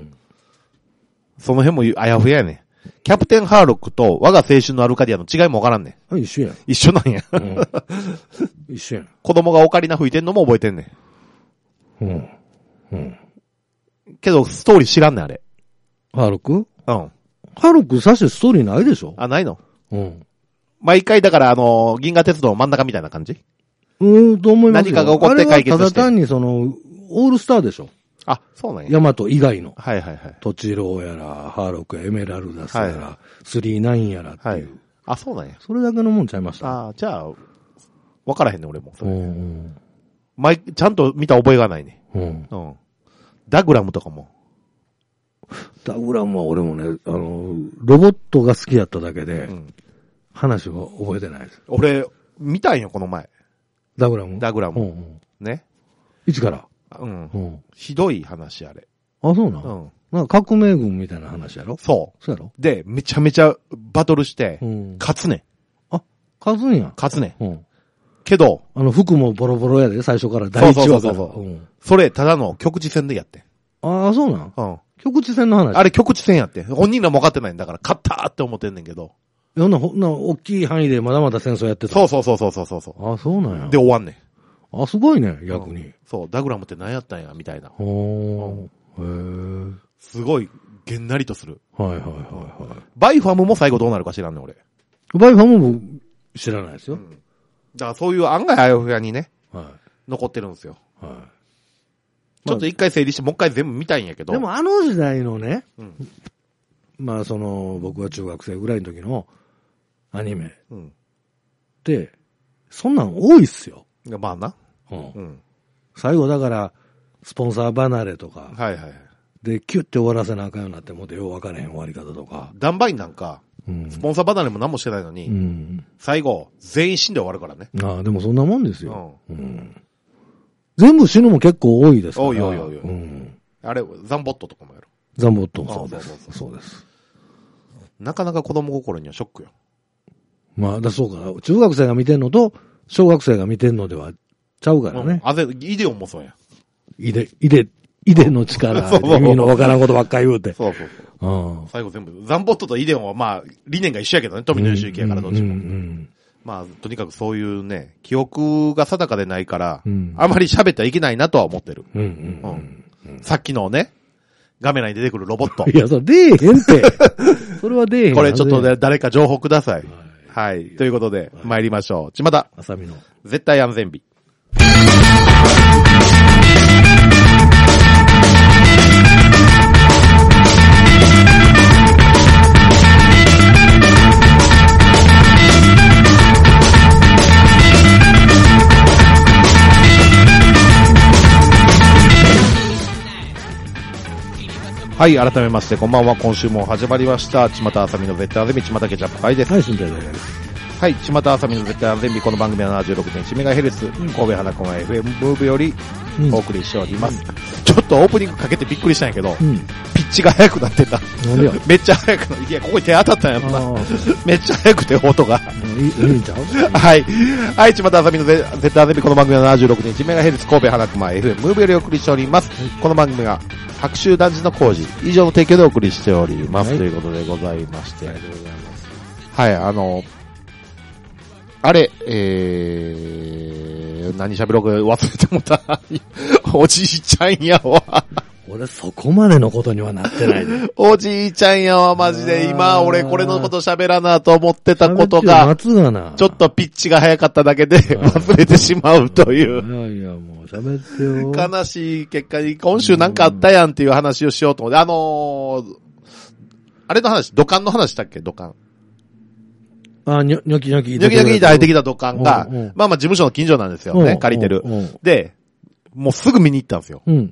その辺もあやふややね。キャプテンハーロックと我が青春のアルカディアの違いもわからんねん。一緒やん。 一緒なんや。うん、 一緒やん。 子供がオカリナ吹いてんのも覚えてんねん。うん。うん。けど、ストーリー知らんねん、あれ。 ハーロック？うん。 ハーロックさしてストーリーないでしょ？ あ、ないの？うん。毎回だから、あのー、銀河鉄道の真ん中みたいな感じ？ うーん、と思いますよ。 何かが起こって解決して。 ただ単にその、オールスターでしょ？ あ、そうなんや。 ヤマト以外の。 はいはいはい。 トチローやら、ハーロックやエメラルダスやら、はい、スリーナインやらっていう。はい。 あ、そうなんや。 それだけのもんちゃいました。 ああ、じゃあ、わからへんね、俺も。それ。うん。毎、ちゃんと見た覚えがないね。うん。うん。ダグラムとかも。 ダグラムは俺もね、あの、ロボットが好きやっただけで、うん、話は覚えてないです。 俺、見たんよ、この前。 ダグラムダグラム。うんうん、ね。 一から。 うん。うん。ひどい話、あれ。 あ、そうなの？うん。なんか革命軍みたいな話やろ？ そう。 そうやろ？ で、めちゃめちゃバトルして、うん、勝つねん。 あ、勝つんや。 勝つねん。うん。けど、 あの、服もボロボロやで、最初から第一話から。そうそうそうそう、うん。 それ、ただの局地戦でやってん。 ああ、そうなん？うん。局地戦の話。 あれ局地戦やってん。本人らも分かってないんだから、勝ったーって思ってんねんけど。 いや、な、ほんな、大きい範囲でまだまだ戦争やってた。 そうそうそうそうそうそう。 ああ、そうなんや。 で終わんねん。 あ、すごいね、逆に。うん、 そう、ダグラムって何やったんや、みたいな。ほー。へえ。すごい、げんなりとする。はいはいはいはい。バイファムも最後どうなるか知らんねん、俺。 バイファムも知らないですよ。うん、 だからそういう案外あやふやにね、はい、残ってるんですよ。はい。ちょっと一回整理して、もう一回全部見たいんやけど。 でもあの時代のね、うん、まあその、僕が中学生ぐらいの時のアニメ。うん。で、そんなん多いっすよ。 まあな。 うん。うん、最後だから、スポンサー離れとか。はいはい。で、キュッて終わらせなあかんようになってもってよう分からへん終わり方とか。 ダンバインなんか、うん、スポンサー離れも何もしてないのに、うん、最後、全員死んで終わるからね。 ああ、でもそんなもんですよ。うん。うん、全部死ぬも結構多いですから。 多い多い多い。うん。あれ、ザンボットとかもやる。 ザンボットもそうです。そうそうそうそうです。 なかなか子供心にはショックよ。 まあ、だそうか。中学生が見てんのと、小学生が見てんのではちゃうからね。 うん、あぜ、イデオンもそうや。 イデ、イデ、イデの力、意味のわからんことばっかり言うて。 そうそうそう。うん、最後全部、ザンボットとイデオンはまあ、理念が一緒やけどね、富野義行やからどっちも。うんうんうん、まあ、とにかくそういうね、記憶が定かでないから、うん、あまり喋ってはいけないなとは思ってる。うんうんうんうん、さっきのね、画面内に出てくるロボット。 いや、それ出えへんって。それは出えへん。 これちょっと、ね、誰か情報ください。はい。はい、ということで、はい、参りましょう。ちまた。 あさみの。 絶対安全日。はい、改めまして、こんばんは。今週も始まりました。ちまたあさみの絶対安全日、ちまたケチャップ会です。 はい、新体でございます。 はい、ちまたあさみの絶対安全日、この番組は ななじゅうろくてんいちメガヘルツ、神戸花子が エフエム ムーブよりお送りしております、うん。ちょっとオープニングかけてびっくりしたんやけど、うん、ピッチが速くなってた。めっちゃ速くなって、いや、ここに手当たったんやろな。めっちゃ速くて、音が。 いいんちゃうはい。はい、ちまたあさみの絶対安全日、この番組は ななじゅうろくてんいちメガヘルツ、神戸花子が エフエム ムーブよりお送りしております。はい、この番組は、白州団地の工事、以上の提供でお送りしております。はい、ということでございまして。ありがとうございます。はい、あの、あれ、えー、何喋ろうか忘れてもた。おじいちゃんやわ。 俺そこまでのことにはなってないね。 おじいちゃんやわ、マジで。今、俺これのこと喋らなと思ってたことが、ちょっとピッチが早かっただけで忘れてしまうという。 いやいや、もう喋ってよ。 悲しい結果に、今週なんかあったやんっていう話をしようと思って、あのー、あれの話、土管の話したっけ、土管。 あ、にょ、にょきにょき。 にょきにょきって入ってきた土管が、まあまあ事務所の近所なんですよね、借りてる。で、もうすぐ見に行ったんですよ。うん。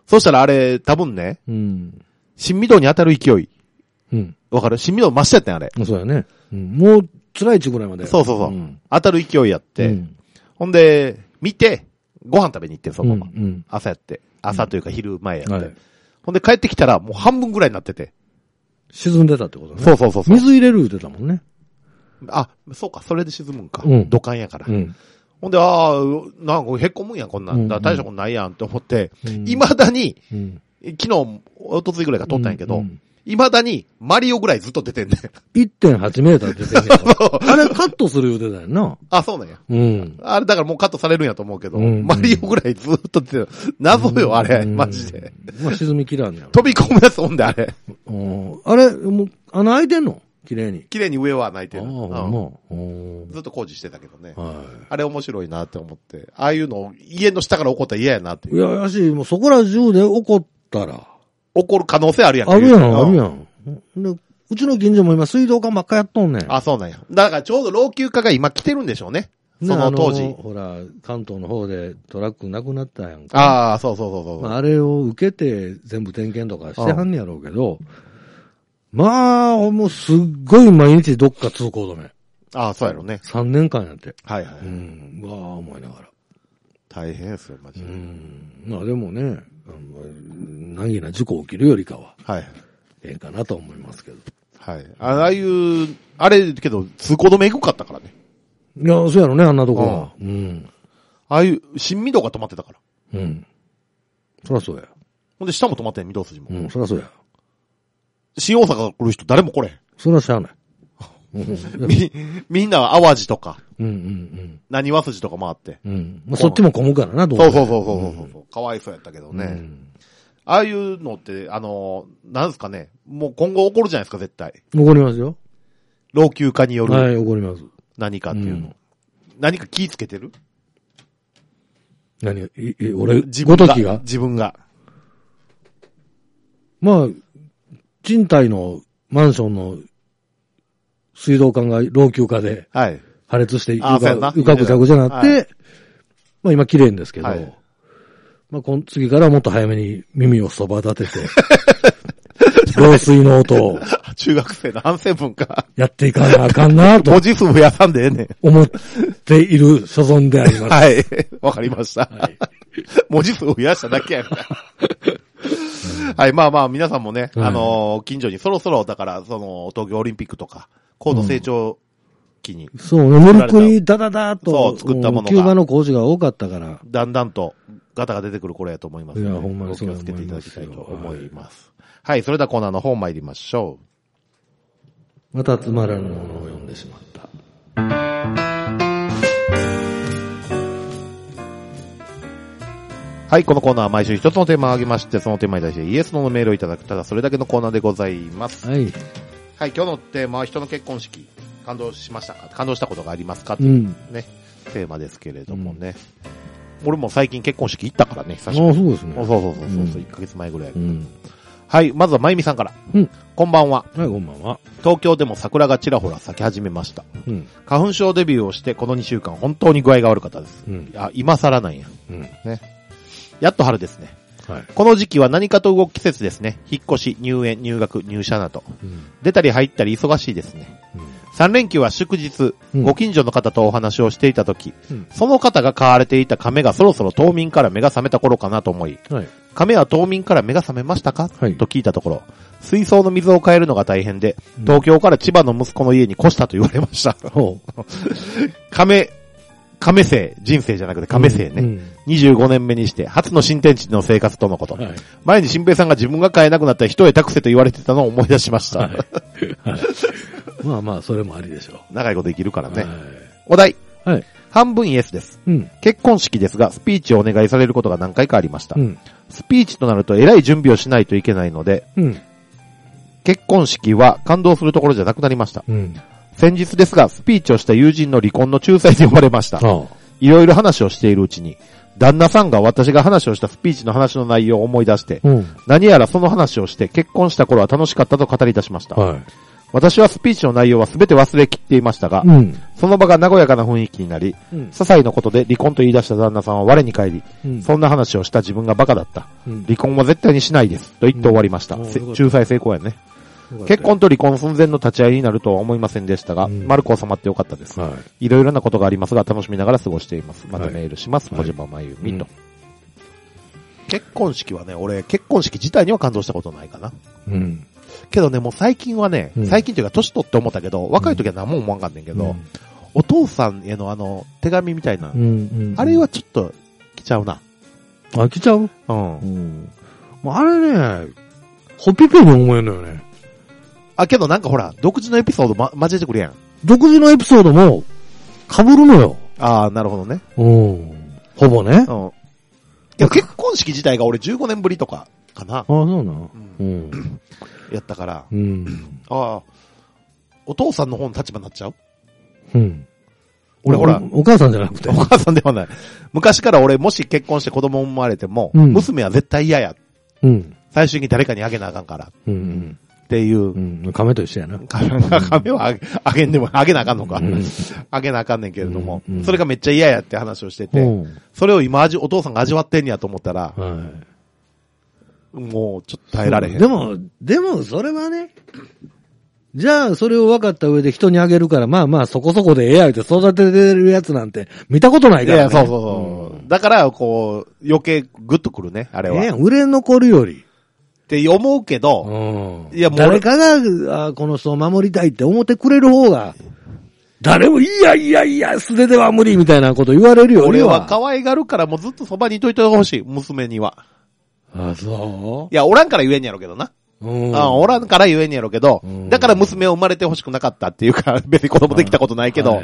そしたらあれ、多分ね、 うん。 新御堂に当たる勢い。 うん。 わかる？新御堂真下やったんあれ。 そうやね。うん、もう、辛いちぐらいまで。 そうそうそう。うん、当たる勢いやって、うん、ほんで、見て、ご飯食べに行って、そのまま、うんうん。朝やって。朝というか昼前やって、うんはい。ほんで帰ってきたらもう半分ぐらいになってて。 沈んでたってことね。 そうそうそうそう。 水入れる言ってたもんね。 あ、そうか、それで沈むんか。うん、土管やから。うん、ほんで、ああ、なんかへっこむんやん、こんなん。だ大したことないやんって思って、いま、うん、だに、うん、昨日、おとついぐらいから撮ったんやけど、うんうんいまだに、マリオぐらいずっと出てんねん。 いってんはちメーター出てんねん。あれカットする予定だよな。 あ、そうなんや。 うん。 あれだからもうカットされるんやと思うけど、うん、マリオぐらいずっと出てる。謎よ、あれ、うん、マジで。 まあ、沈みきらんねやろ。 飛び込むやつおんで、あれ。 うん。あれ、もう、穴開いてんの綺麗に。 綺麗に上は開いてる。ああ、 ほんま。ずっと工事してたけどね。 はい。 あれ面白いなって思って。ああいうの、家の下から起こったら嫌やなっていう。 いや、やし、もうそこら中で起こったら。 起こる可能性あるやん。 あるやん、あるやん。でうちの近所も今水道管ばっかやっとんねん。 あ、そうなんや。だからちょうど老朽化が今来てるんでしょうね。その当時。 ほら、関東の方でトラックなくなったやんか。ああ、そうそうそうそう、 まあ。あれを受けて全部点検とかしてはんねやろうけど、まあ、もうすっごい毎日どっか通行止め。 ああ、そうやろね。 さんねんかんやって。 はいはい。 うん。うわあ、思いながら。 大変ですよ、マジで。 うん。まあでもね、何気な事故起きるよりかは。 はい。 ええかなと思いますけど。 はい。ああいう、あれけど、通行止め行くかったからね。 いや、そうやろね、あんなとこは。うん。うん、 ああいう、新御堂が止まってたから。 うん。そらそうや。 ほんで、下も止まってん、御堂筋も。 うん、そらそうや。 新大阪来る人誰も来れん。 そらしゃあない。 み、みんなは淡路とか。 うんうんうん。 何和筋とか回って。 うん。まあ、そっちも混むからな、 どうそうそうそうそうそうそう、うん。かわいそうやったけどね。うんああいうのって、あの、なんですかね。もう今後起こるじゃないですか、絶対。 起こりますよ。 老朽化による。 はい、起こります。 何かっていうの。うん、何か気ぃつけてる何が、い、い、俺、 自分が。が自分が。 まあ、賃貸のマンションの水道管が老朽化で。 はい。 破裂して床、床ぐちゃぐちゃになって、はい、まあ今綺麗んですけど。はいまあ、この次からはもっと早めに耳をそば立てて、漏水の音を。 中学生の反省文か。 やっていかなあかんなと。 文字数増やさんでええねん。 思っている所存であります。 はい。わかりました。はい、文字数増やしただけやから。はい。まあまあ、皆さんもね、はい、あのー、近所にそろそろ、だから、その、東京オリンピックとか、高度成長期に、うん。 そうね、メルクリダダダと、 そう、作ったものが。 キューバの工事が多かったから。 だんだんと、ガタが出てくる頃やと思いますので。 いや、ほんまにそう気をつけていただきたいと思います。はい、はい、それではコーナーの方参りましょう。またつまらぬものを読んでしまった。 はい、このコーナーは毎週一つのテーマを挙げまして、そのテーマに対してイエスノーのメールをいただく、ただそれだけのコーナーでございます。 はい。 はい、今日のテーマは人の結婚式、感動しましたか感動したことがありますかというね、うん、テーマですけれどもね。うん、俺も最近結婚式行ったからね、久しぶりに。 ああ、そうですね。 そうそうそうそう、うん、いっかげつまえぐらい。うん、はい、まずはまゆみさんから。うん。こんばんは。 はい、こんばんは。 東京でも桜がちらほら咲き始めました。うん。花粉症デビューをしてこのにしゅうかん本当に具合が悪かったです。うん。あ、今更なんや。うん。ね。やっと春ですね。はい。この時期は何かと動く季節ですね。引っ越し、入園、入学、入社など。うん。出たり入ったり忙しいですね。うん。さん連休は祝日、うん、ご近所の方とお話をしていたとき、うん、その方が飼われていた亀がそろそろ冬眠から目が覚めた頃かなと思い、はい、亀は冬眠から目が覚めましたか、はい、と聞いたところ、水槽の水を変えるのが大変で、うん、東京から千葉の息子の家に越したと言われました。うん、亀、亀生、人生じゃなくて亀生ね、うんうん。にじゅうごねんめにして初の新天地の生活とのこと。はい、前に新平さんが自分が飼えなくなったら人へ託せと言われてたのを思い出しました。はいはいまあまあ、それもありでしょう。 長いこと生きるからね。はい、お題。はい。半分イエスです。うん。結婚式ですが、スピーチをお願いされることが何回かありました。うん。スピーチとなると、えらい準備をしないといけないので、うん。結婚式は感動するところじゃなくなりました。うん。先日ですが、スピーチをした友人の離婚の仲裁に呼ばれました。いろいろ話をしているうちに、旦那さんが私が話をしたスピーチの話の内容を思い出して、うん、何やらその話をして結婚した頃は楽しかったと語り出しました。はい、 私はスピーチの内容は全て忘れきっていましたが、うん、その場が和やかな雰囲気になり、うん、些細なことで離婚と言い出した旦那さんは我に返り、うん、そんな話をした自分がバカだった。うん、離婚は絶対にしないです。と言って終わりました。うん、仲裁成功やね。結婚と離婚寸前の立ち会いになるとは思いませんでしたが、うん、丸く収まってよかったです。はい。いろいろなことがありますが、楽しみながら過ごしています。またメールします。小島真由美と。結婚式はね、俺、結婚式自体には感動したことないかな。うん。けどね、もう最近はね、うん、最近というか年取って思ったけど、若い時は何も思わんかんねんけど、うん、お父さんへのあの、手紙みたいな、うんうんうん、あれはちょっと来ちゃうな。 あ、来ちゃううん。うん、あれね、ホピペに思えるのよね。 あ、けどなんかほら、独自のエピソードま、交えてくれやん。 独自のエピソードも、被るのよ。 ああ、なるほどね。 うん。ほぼね。うん。 いや、結婚式自体が俺じゅうごねんぶりとか、かな。ああ、 そうなの、うん、うん。 やったから。うん。ああ、お父さんの方の立場になっちゃう？うん。俺ほらお、お母さんじゃなくて。 お母さんではない。昔から俺もし結婚して子供生まれても、うん、娘は絶対嫌や。うん。最終的に誰かにあげなあかんから。うん、うん。っていう。うん。 亀と一緒やな。 亀はあげ、あげんでも、あげなあかんのか。うん、あげなあかんねんけれども、うんうん、それがめっちゃ嫌やって話をしてて、うん、それを今味、お父さんが味わってんやと思ったら、はい、もうちょっと耐えられへん。 でも、でもそれはね、じゃあそれを分かった上で人にあげるから、まあまあそこそこでええやって育ててるやつなんて見たことないからね。いや、 そうそうそう。うん、だから、こう、余計グッとくるね、あれは。ええ、 売れ残るより。 って思うけど、 うん、いやもう誰かが、あこの人を守りたいって思ってくれる方が、誰も、いやいやいや、素手では無理みたいなこと言われるよ。 俺は可愛がるからもうずっとそばにいといてほしい、娘には。 あ、そういや、おらんから言えんやろうけどな。うん、あおらんから言えんやろうけど、うん、だから娘を生まれてほしくなかったっていうか、別に子供できたことないけど。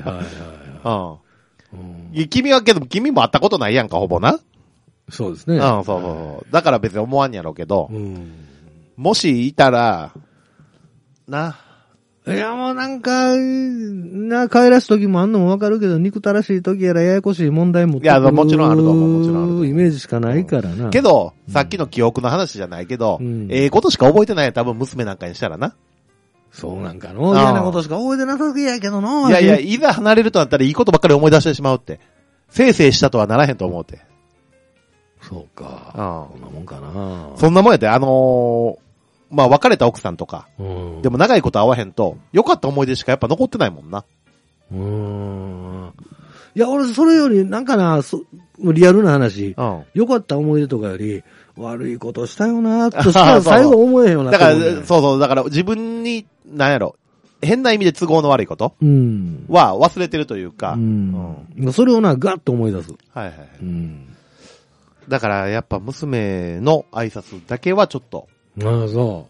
君はけど、君も会ったことないやんか、ほぼな。 そうですね。 うん、そうそうそう。だから別に思わんやろうけど、うん、もしいたら、な。 いやもうなんか、な、帰らす時もあんのもわかるけど、憎たらしい時やらややこしい問題も。 いや、もちろんあると思う、もちろんあると思う。 イメージしかないからな。 うん、けど、さっきの記憶の話じゃないけど、うん、ええことしか覚えてないや多分娘なんかにしたらな。 そうなんかの嫌なことしか覚えてなさすぎやけどの。 いやいや、いざ離れるとなったらいいことばっかり思い出してしまうって。せいせいしたとはならへんと思うって。 そうか。うん。そんなもんかな。 そんなもんやで、あのー、まあ別れた奥さんとか、うん、でも長いこと会わへんと、良かった思い出しかやっぱ残ってないもんな。うーん。いや、俺それより、なんかな、そリアルな話、良、うん、かった思い出とかより、悪いことしたよなーとしか最後思えへんよな。 だから、そうそう、だから自分に、なんやろ、変な意味で都合の悪いことは忘れてるというか、うんうん、それをな、ガッと思い出す。 はいはい。うんだからやっぱ娘の挨拶だけはちょっと。 ああ、そう。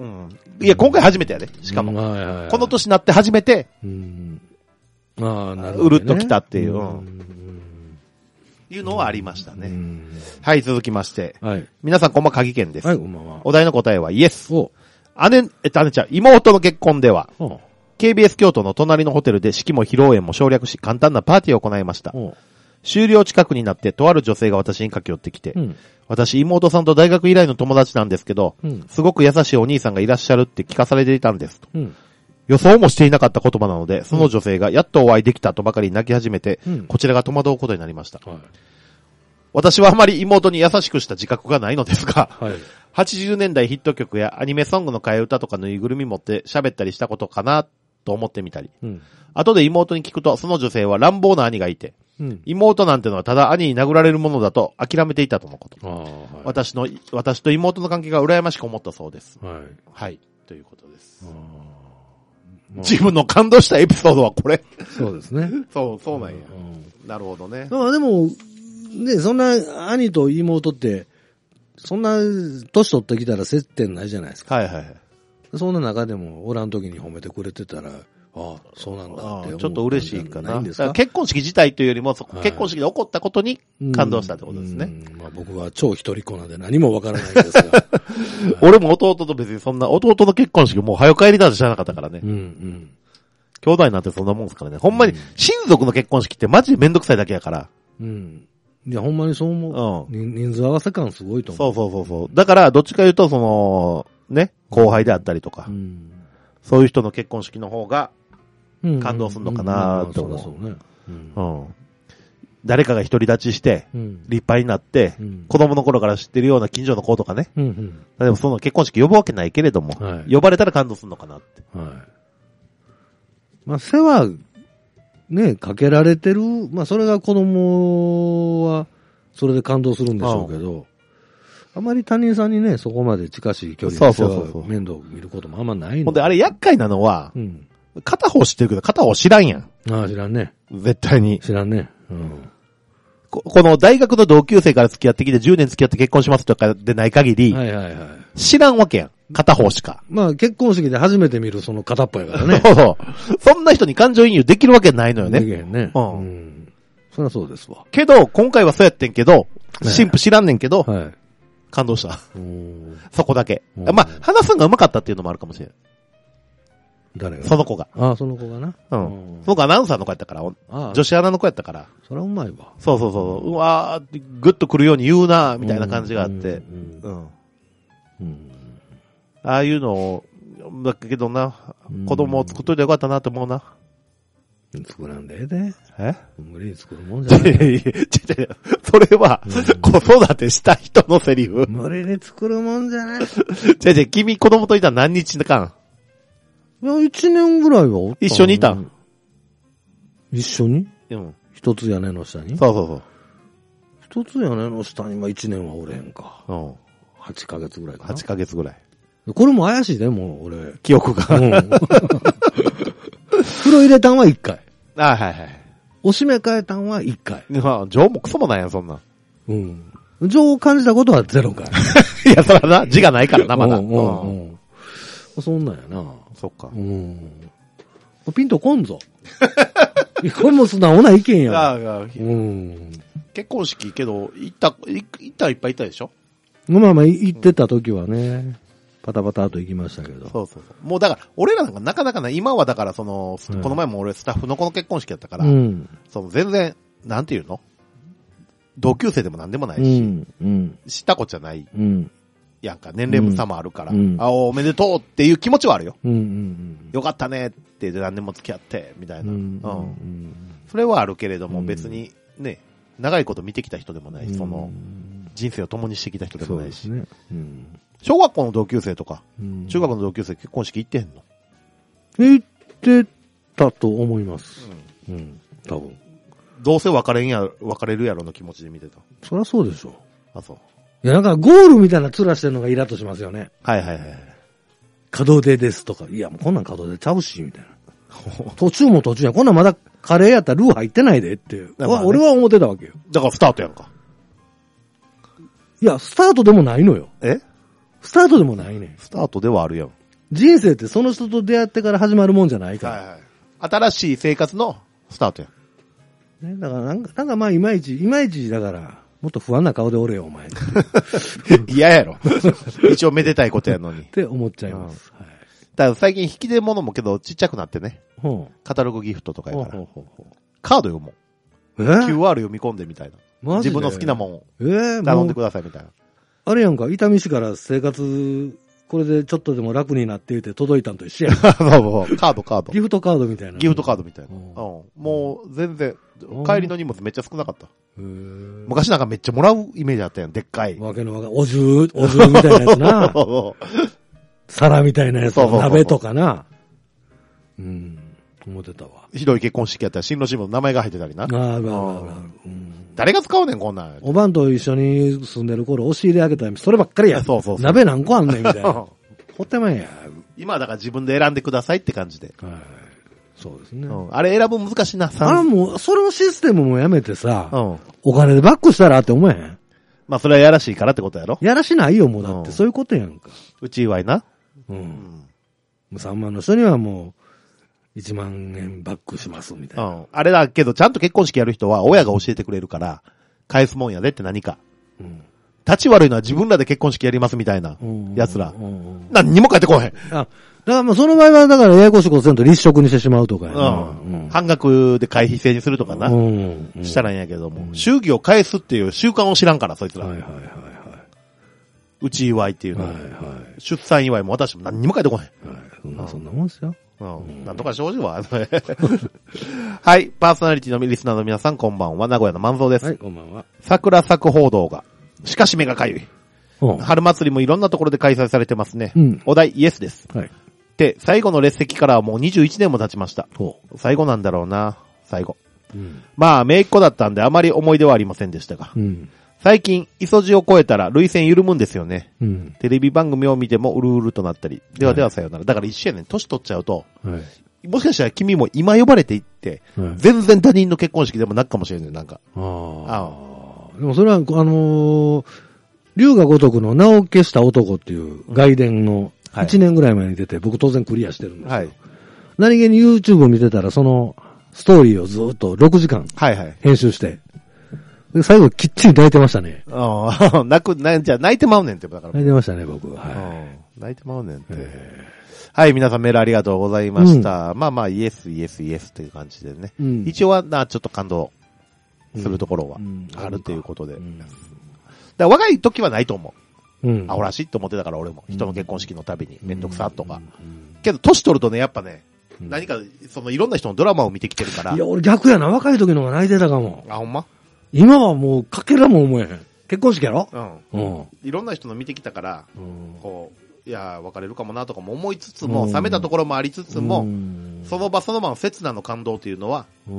うん。いや、今回初めてやで。しかも。うんはいはいはい、この年になって初めて、うん、ああ、なるほど、ね。うるっと来たっていう、うん。いうのはありましたね。うん、はい、続きまして。はい。皆さん、こんばんは、鍵県です。はい、こんばんは。お題の答えはイエス。お姉、えっと、姉ちゃん、妹の結婚では、ケービーエス 京都の隣のホテルで式も披露宴も省略し、簡単なパーティーを行いました。終了近くになって、とある女性が私に駆け寄ってきて、うん、私、妹さんと大学以来の友達なんですけど、うん、すごく優しいお兄さんがいらっしゃるって聞かされていたんですと、うん。予想もしていなかった言葉なので、その女性がやっとお会いできたとばかり泣き始めて、うん、こちらが戸惑うことになりました。はい、私はあまり妹に優しくした自覚がないのですが、はい、はちじゅうねんだいヒット曲やアニメソングの替え歌とかぬいぐるみ持って喋ったりしたことかなと思ってみたり、うん、後で妹に聞くと、その女性は乱暴な兄がいて、うん、妹なんてのはただ兄に殴られるものだと諦めていたとのこと。はい、私の、私と妹の関係が羨ましく思ったそうです。はい。はい。ということです。自分の感動したエピソードはこれ。 そうですね。 そう、そうなんや。うん、なるほどね。 まあでも、ね、そんな兄と妹って、そんな年取ってきたら接点ないじゃないですか。はいはいはい。そんな中でもおらん時に褒めてくれてたら、ああ、そうなんだって。 ちょっと嬉しいかな。いいんですか？結婚式自体というよりも、はい、結婚式で起こったことに感動したってことですね。 うんまあ、僕は超一人っ子なんで何もわからないんですが。はい、 俺も弟と別にそんな、弟の結婚式もう早帰りだと知らなかったからね。うんうん、兄弟なんてそんなもんですからね。ほんまに親族の結婚式ってマジでめんどくさいだけやから。うん。 いや、ほんまにそう思う。うん、人数合わせ感すごいと思う。 そうそうそうそう。だから、どっちか言うと、その、ね、後輩であったりとか。うんそういう人の結婚式の方が感動するのかなと思う。 そうだそうね。 うん。誰かが独り立ちして、立派になって、うん、子供の頃から知ってるような近所の子とかね。うんうん、でもその結婚式呼ぶわけないけれども、はい、呼ばれたら感動するのかなって。はい。 まあ、世話、ね、かけられてる、まあ、それが子供は、それで感動するんでしょうけど、あ, あまり他人さんにね、そこまで近しい距離で面倒を見ることもあんまないので。 ほんで、あれ厄介なのは、うん、片方知ってるけど、片方知らんやん。 ああ、知らんね。 絶対に。 知らんね。うん。 こ, この大学の同級生から付き合ってきてじゅうねん付き合って結婚しますとかでない限り、はいはいはい。知らんわけやん。片方しか。 まあ結婚式で初めて見るその片っぽやからね。 そうそう。そんな人に感情移入できるわけないのよね。 できへんね。うん。うん、そりゃそうですわ。 けど、今回はそうやってんけど、新婦知らんねんけど、はい、感動した。そこだけ。まあ、話すのが上手かったっていうのもあるかもしれん。 誰がその子が。 ああ、その子がな。 うん。その子アナウンサーの子やったから、女子アナの子やったから。 それはうまいわ。 そうそうそう。うわー、ぐっと来るように言うな、みたいな感じがあって。うん。うん。ああいうのを、だけどな、子供を作っといてよかったなって思うな。 作らんでええで。 え無理に作るもんじゃない。いやいやいや、 それは、子育てした人のセリフ。 無理に作るもんじゃない。 じゃじゃ君子供といたら何日かんいや、一年ぐらいはおった。 一緒にいたん一緒にうん。 一つ屋根の下にそうそうそう。 一つ屋根の下に、まあ一年はおれへんか。うん。八ヶ月ぐらいかな。 八ヶ月ぐらい。 これも怪しいで、もう俺。 記憶が。うん。 風呂入れたんは一回。 あはいはい。 おしめ替えたんは一回。 まあ、情もクソもないやん、そんな。 うん。情を感じたことはゼロ回。 いや、そらな、字がないからな、まだ。うんうんうん。 そんなんやな。 そっか。 うん。ピンとこんぞ。これも素直な意見や。ああ、うん。 結婚式けど、行った、行ったいっぱい行ったでしょ？ まあまあ、行ってた時はね、パタパタと行きましたけど。 そうそうそう。もうだから、俺らなんかなかなかな、今はだからその、うん、この前も俺スタッフの子の結婚式やったから、うん、その全然、なんていうの？同級生でもなんでもないし、うんうん、知ったこっちゃない。うんやんか、年齢差もあるから、うん、あ、おめでとうっていう気持ちはあるよ。うんうんうん、よかったねって、何年も付き合って、みたいな、うんうんうん。それはあるけれども、別にね、長いこと見てきた人でもないし、うん、その、人生を共にしてきた人でもないし。ねうん、小学校の同級生とか、うん、中学の同級生結婚式行ってへんの？ 行ってたと思います。うん。うん、多分。 どうせ別れんや、別れるやろの気持ちで見てた。 そりゃそうでしょ。 あ、そう。 いや、なんかゴールみたいな面してるのがイラッとしますよね。 はいはいはい。 門出ですとか。いや、もうこんなん門出ちゃうし、みたいな。途中も途中や。こんなんまだカレーやったらルー入ってないでっていう。ね、俺は思ってたわけよ。 だからスタートやんか。 いや、スタートでもないのよ。 えスタートでもないね。 スタートではあるやん。 人生ってその人と出会ってから始まるもんじゃないから。はいはい。 新しい生活のスタートやん。ね、だからなんか、なんかまあいまいち、いまいちだから、もっと不安な顔でおれよ、お前。 嫌やろ。一応めでたいことやのに。って思っちゃいます。 うんはい、だから最近引き出物もけどちっちゃくなってね。うん、カタログギフトとかやから。ほうほうほうカード読もう。えー、キューアール 読み込んでみたいな。自分の好きなもんを頼んでくださいみたいな。えー、あれやんか、伊丹市から生活、これでちょっとでも楽になって言って届いたんと一緒やん。 そうそう。カードカード。 ギフトカードみたいな。 ギフトカードみたいな。うん、もう全然、帰りの荷物めっちゃ少なかった。昔なんかめっちゃもらうイメージあったやん、でっかい。 わけのわかん、お重、お重みたいなやつな。皿みたいなやつ、鍋とかな。うん、思ってたわ。 ひどい結婚式やったら新郎新婦の名前が入ってたりな。ああ、まあまあまあ。誰が使うねん、こんなん。 おばんと一緒に住んでる頃、押し入れ開けたら、そればっかりや。そうそうそう。鍋何個あんねん、みたいな。ほってまえや。 今はだから自分で選んでくださいって感じで。はい。 そうですね、うん。 あれ選ぶ難しいな、 あれもう、それのシステムもやめてさ、うん、お金でバックしたらって思えへん？ まあそれはやらしいからってことやろ？ やらしないよ、もうだって、うん、そういうことやんか。 うち祝いな。 うん。うん、さんまんの人にはもう、いちまんえんバックします、みたいな。うん。 あれだけど、ちゃんと結婚式やる人は親が教えてくれるから、返すもんやでって何か。うん。立ち悪いのは自分らで結婚式やりますみたいな、奴ら。うんうん、何にも返ってこへん。 あだからもうその場合は、だからややこしいことせんと立食にしてしまうとかやな、 うんうん、半額で会費制にするとかな、うんうん、したらいいんやけども、うん、祝儀を返すっていう習慣を知らんから、そいつら。はいはいはいはい。 うち祝いっていうの。はいはい。出産祝いも私も何にも書いてこない。 はい。そんな、そんなもんですよ。 うん。なんとか正直は。はい。パーソナリティのリスナーの皆さん、こんばんは。名古屋の万蔵です。 はい、こんばんは。 桜咲く報道が。しかし目がかゆい。春祭りもいろんなところで開催されてますね。うん。お題、イエスです。はい。で、最後の列席からはもうにじゅういちねんも経ちました。最後なんだろうな。最後。うん、まあ、姪っ子だったんであまり思い出はありませんでしたが。うん、最近、イソジを超えたら涙腺緩むんですよね。うん、テレビ番組を見てもうるうるとなったり。ではではさようなら。はい、だから一緒やねん。年取っちゃうと、はい、もしかしたら君も今呼ばれていって、はい、全然他人の結婚式でもなくかもしれんねん、なんか。ああ。でもそれは、あのー、龍が如くの名を消した男っていう外伝のいちねんぐらい前に出て、僕当然クリアしてるんですよ。はい、何気に YouTube を見てたら、その、ストーリーをずっとろくじかん編集して、はいはい、で最後きっちり泣いてましたね。 ああ、泣く、泣い、じゃ泣いてまうねんって、だから。 泣いてましたね、僕。はい。 泣いてまうねんって。はい、皆さんメールありがとうございました。うん、まあまあ、イエス、イエス、イエスという感じでね。うん、一応はな、ちょっと感動するところはあるということで。うん、だから若い時はないと思う。うん。あ、ほらしって思ってたから俺も。人の結婚式のたびにめんどくさとか。けど、年取るとね、やっぱね、何か、そのいろんな人のドラマを見てきてるから。 いや、俺逆やな。若い時の方が泣いてたかも。 あ、ほんま？ 今はもう、かけらも思えへん。結婚式やろ？ うん。うん。いろんな人の見てきたから、うん、こう、いや、別れるかもなとかも思いつつも、うん、冷めたところもありつつも、うん、その場その場の刹那の感動っていうのは、うん、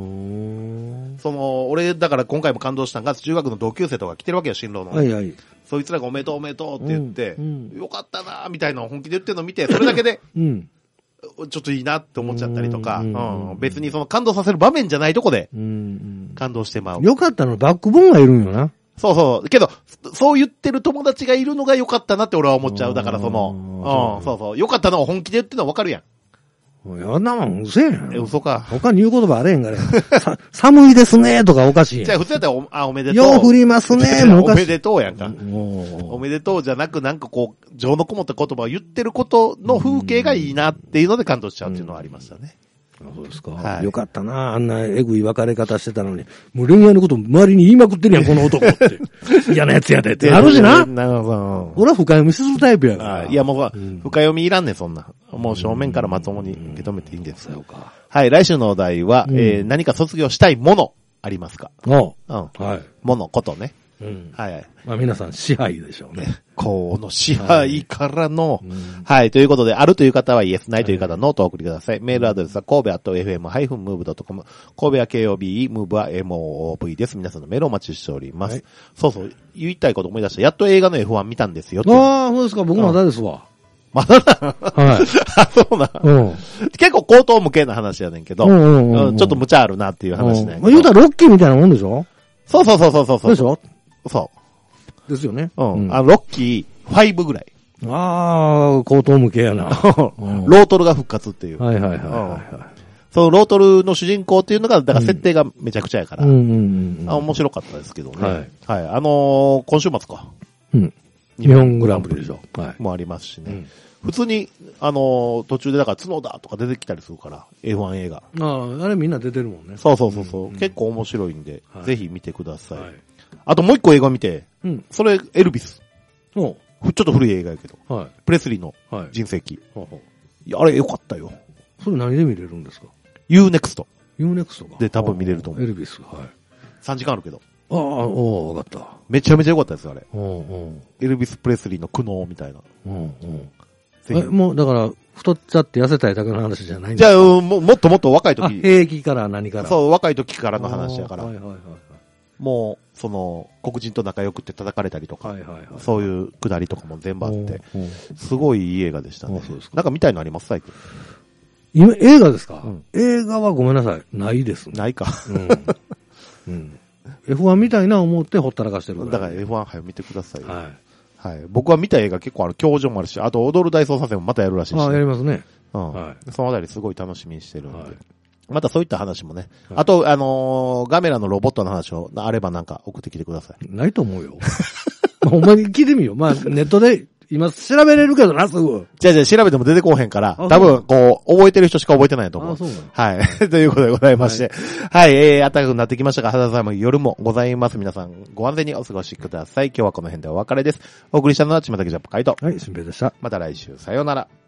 その、俺、だから今回も感動したんが、中学の同級生とか来てるわけよ、新郎の。はいはい。そいつらがおめでとうおめでとうって言って、うんうん、よかったなーみたいな本気で言ってるのを見て、それだけで、うんちょっといいなって思っちゃったりとか、うんうん、別にその感動させる場面じゃないとこで、感動してまう。 よかったのバックボーンがいるんよな。 そうそう。けど、そう言ってる友達がいるのがよかったなって俺は思っちゃう。だからその、うん、そうそう。よかったのは本気で言ってるのはわかるやん。 いや、なもん、嘘やん。 え、嘘か。 他に言う言葉あれへんからさ。寒いですねとかおかしい。 じゃあ普通やったらお、あ、おめでとう。 よう降りますねもおかしい。 おめでとうやんか。おめでとうじゃなくなんかこう、情のこもった言葉を言ってることの風景がいいなっていうので感動しちゃうっていうのはありましたね。 そうですか。はい。よかったな。あんなエグい別れ方してたのに。もう恋愛のこと周りに言いまくってるやん、この男って。嫌なやつやでって。なるしな。なるほど。俺は深読みするタイプやから。 いやもう、うん、深読みいらんねん、そんな。もう正面からまともに受け止めていいんですよ。はい、来週のお題は、うん、えー、何か卒業したいもの、ありますか？おう。うん。はい。もの、ことね。うん。はい。 まあ皆さん支配でしょうね。 この支配からの、はい、うん、はい。ということで、あるという方はイエス、ないという方はノートをお送りください。メールアドレスは神戸アット エフエムハイフンムーブドットコム。神戸は ケーオービーイー、ムーブは エムオーブイ です。皆さんのメールをお待ちしております。はい、そうそう、言いたいこと思い出した。やっと映画の エフワン 見たんですよ。 ああ、そうですか。僕まだですわ。 まだな。はい。あ、そうな。うん。結構高等無形な話やねんけど、うんうんうんうん、ちょっと無茶あるなっていう話ね。 まあ、言うたらロッキーみたいなもんでしょ？ そうそうそうそうそう。 でしょ？ そう。 ですよね。 うん。うん、あの、ロッキーごぐらい。 ああ、高等無形やな。ロートルが復活っていう。はいはいはい、はい。そのロートルの主人公っていうのが、だから設定がめちゃくちゃやから。うんうんうん、あ面白かったですけどね。はい。はい。あのー、今週末か。うん。 日本グランプリでしょ。 はい。もありますしね。うん、普通に、あのー、途中でだから角田とか出てきたりするから、エフワン 映画。 ああ、あれみんな出てるもんね。 そうそうそうそう、うん。結構面白いんで、はい、ぜひ見てください。はい、あともう一個映画見て、うん、それ、エルビス。おちょっと古い映画やけど。はい。プレスリーの人生記。はい。いや、あれ良かったよ。 それ何で見れるんですか？ ユーネクスト。 ユーネクストか。 で多分見れると思う。 エルビス、はい。 さんじかんあるけど。 ああ、おおわかった。 めちゃめちゃ良かったですよ、あれ。おおエルビス・プレスリーの苦悩みたいな。うんうん。 え、もう、だから、太っちゃって痩せたいだけの話じゃないんですか？じゃあ、も、もっともっと若い時。 兵役から何から。 そう、若い時からの話やから。はいはいはい。もう、その、黒人と仲良くって叩かれたりとか、はいはいはい、そういうくだりとかも全部あって、すごいいい映画でしたね。そうですか。なんか見たいのあります最近。 今、映画ですか、うん、映画はごめんなさい。ないですね。 ないか。 うん。うん、エフワン みたいな思ってほったらかしてるから。 だから エフワン 早く見てください。はい。はい。僕は見た映画結構ある、教場もあるし、あと踊る大捜査線もまたやるらしいし、ね。 ああ、やりますね。 うん。はい。そのあたりすごい楽しみにしてるんで。はい、またそういった話もね。はい、あと、あのー、ガメラのロボットの話をあればなんか送ってきてください。 ないと思うよ。ほんまに聞いてみよう。まあ、ネットで今調べれるけどな、すぐ。 じゃあじゃあ調べても出てこうへんから、多分、こう、覚えてる人しか覚えてないと思う。あ、そうはい。ということでございまして。はい、はい、えー、暖かくなってきましたが、肌寒い夜もございます。皆さん、ご安全にお過ごしください。今日はこの辺でお別れです。お送りしたのは、ちまたきジャップカイト。 はい、しんべヱでした。 また来週、さようなら。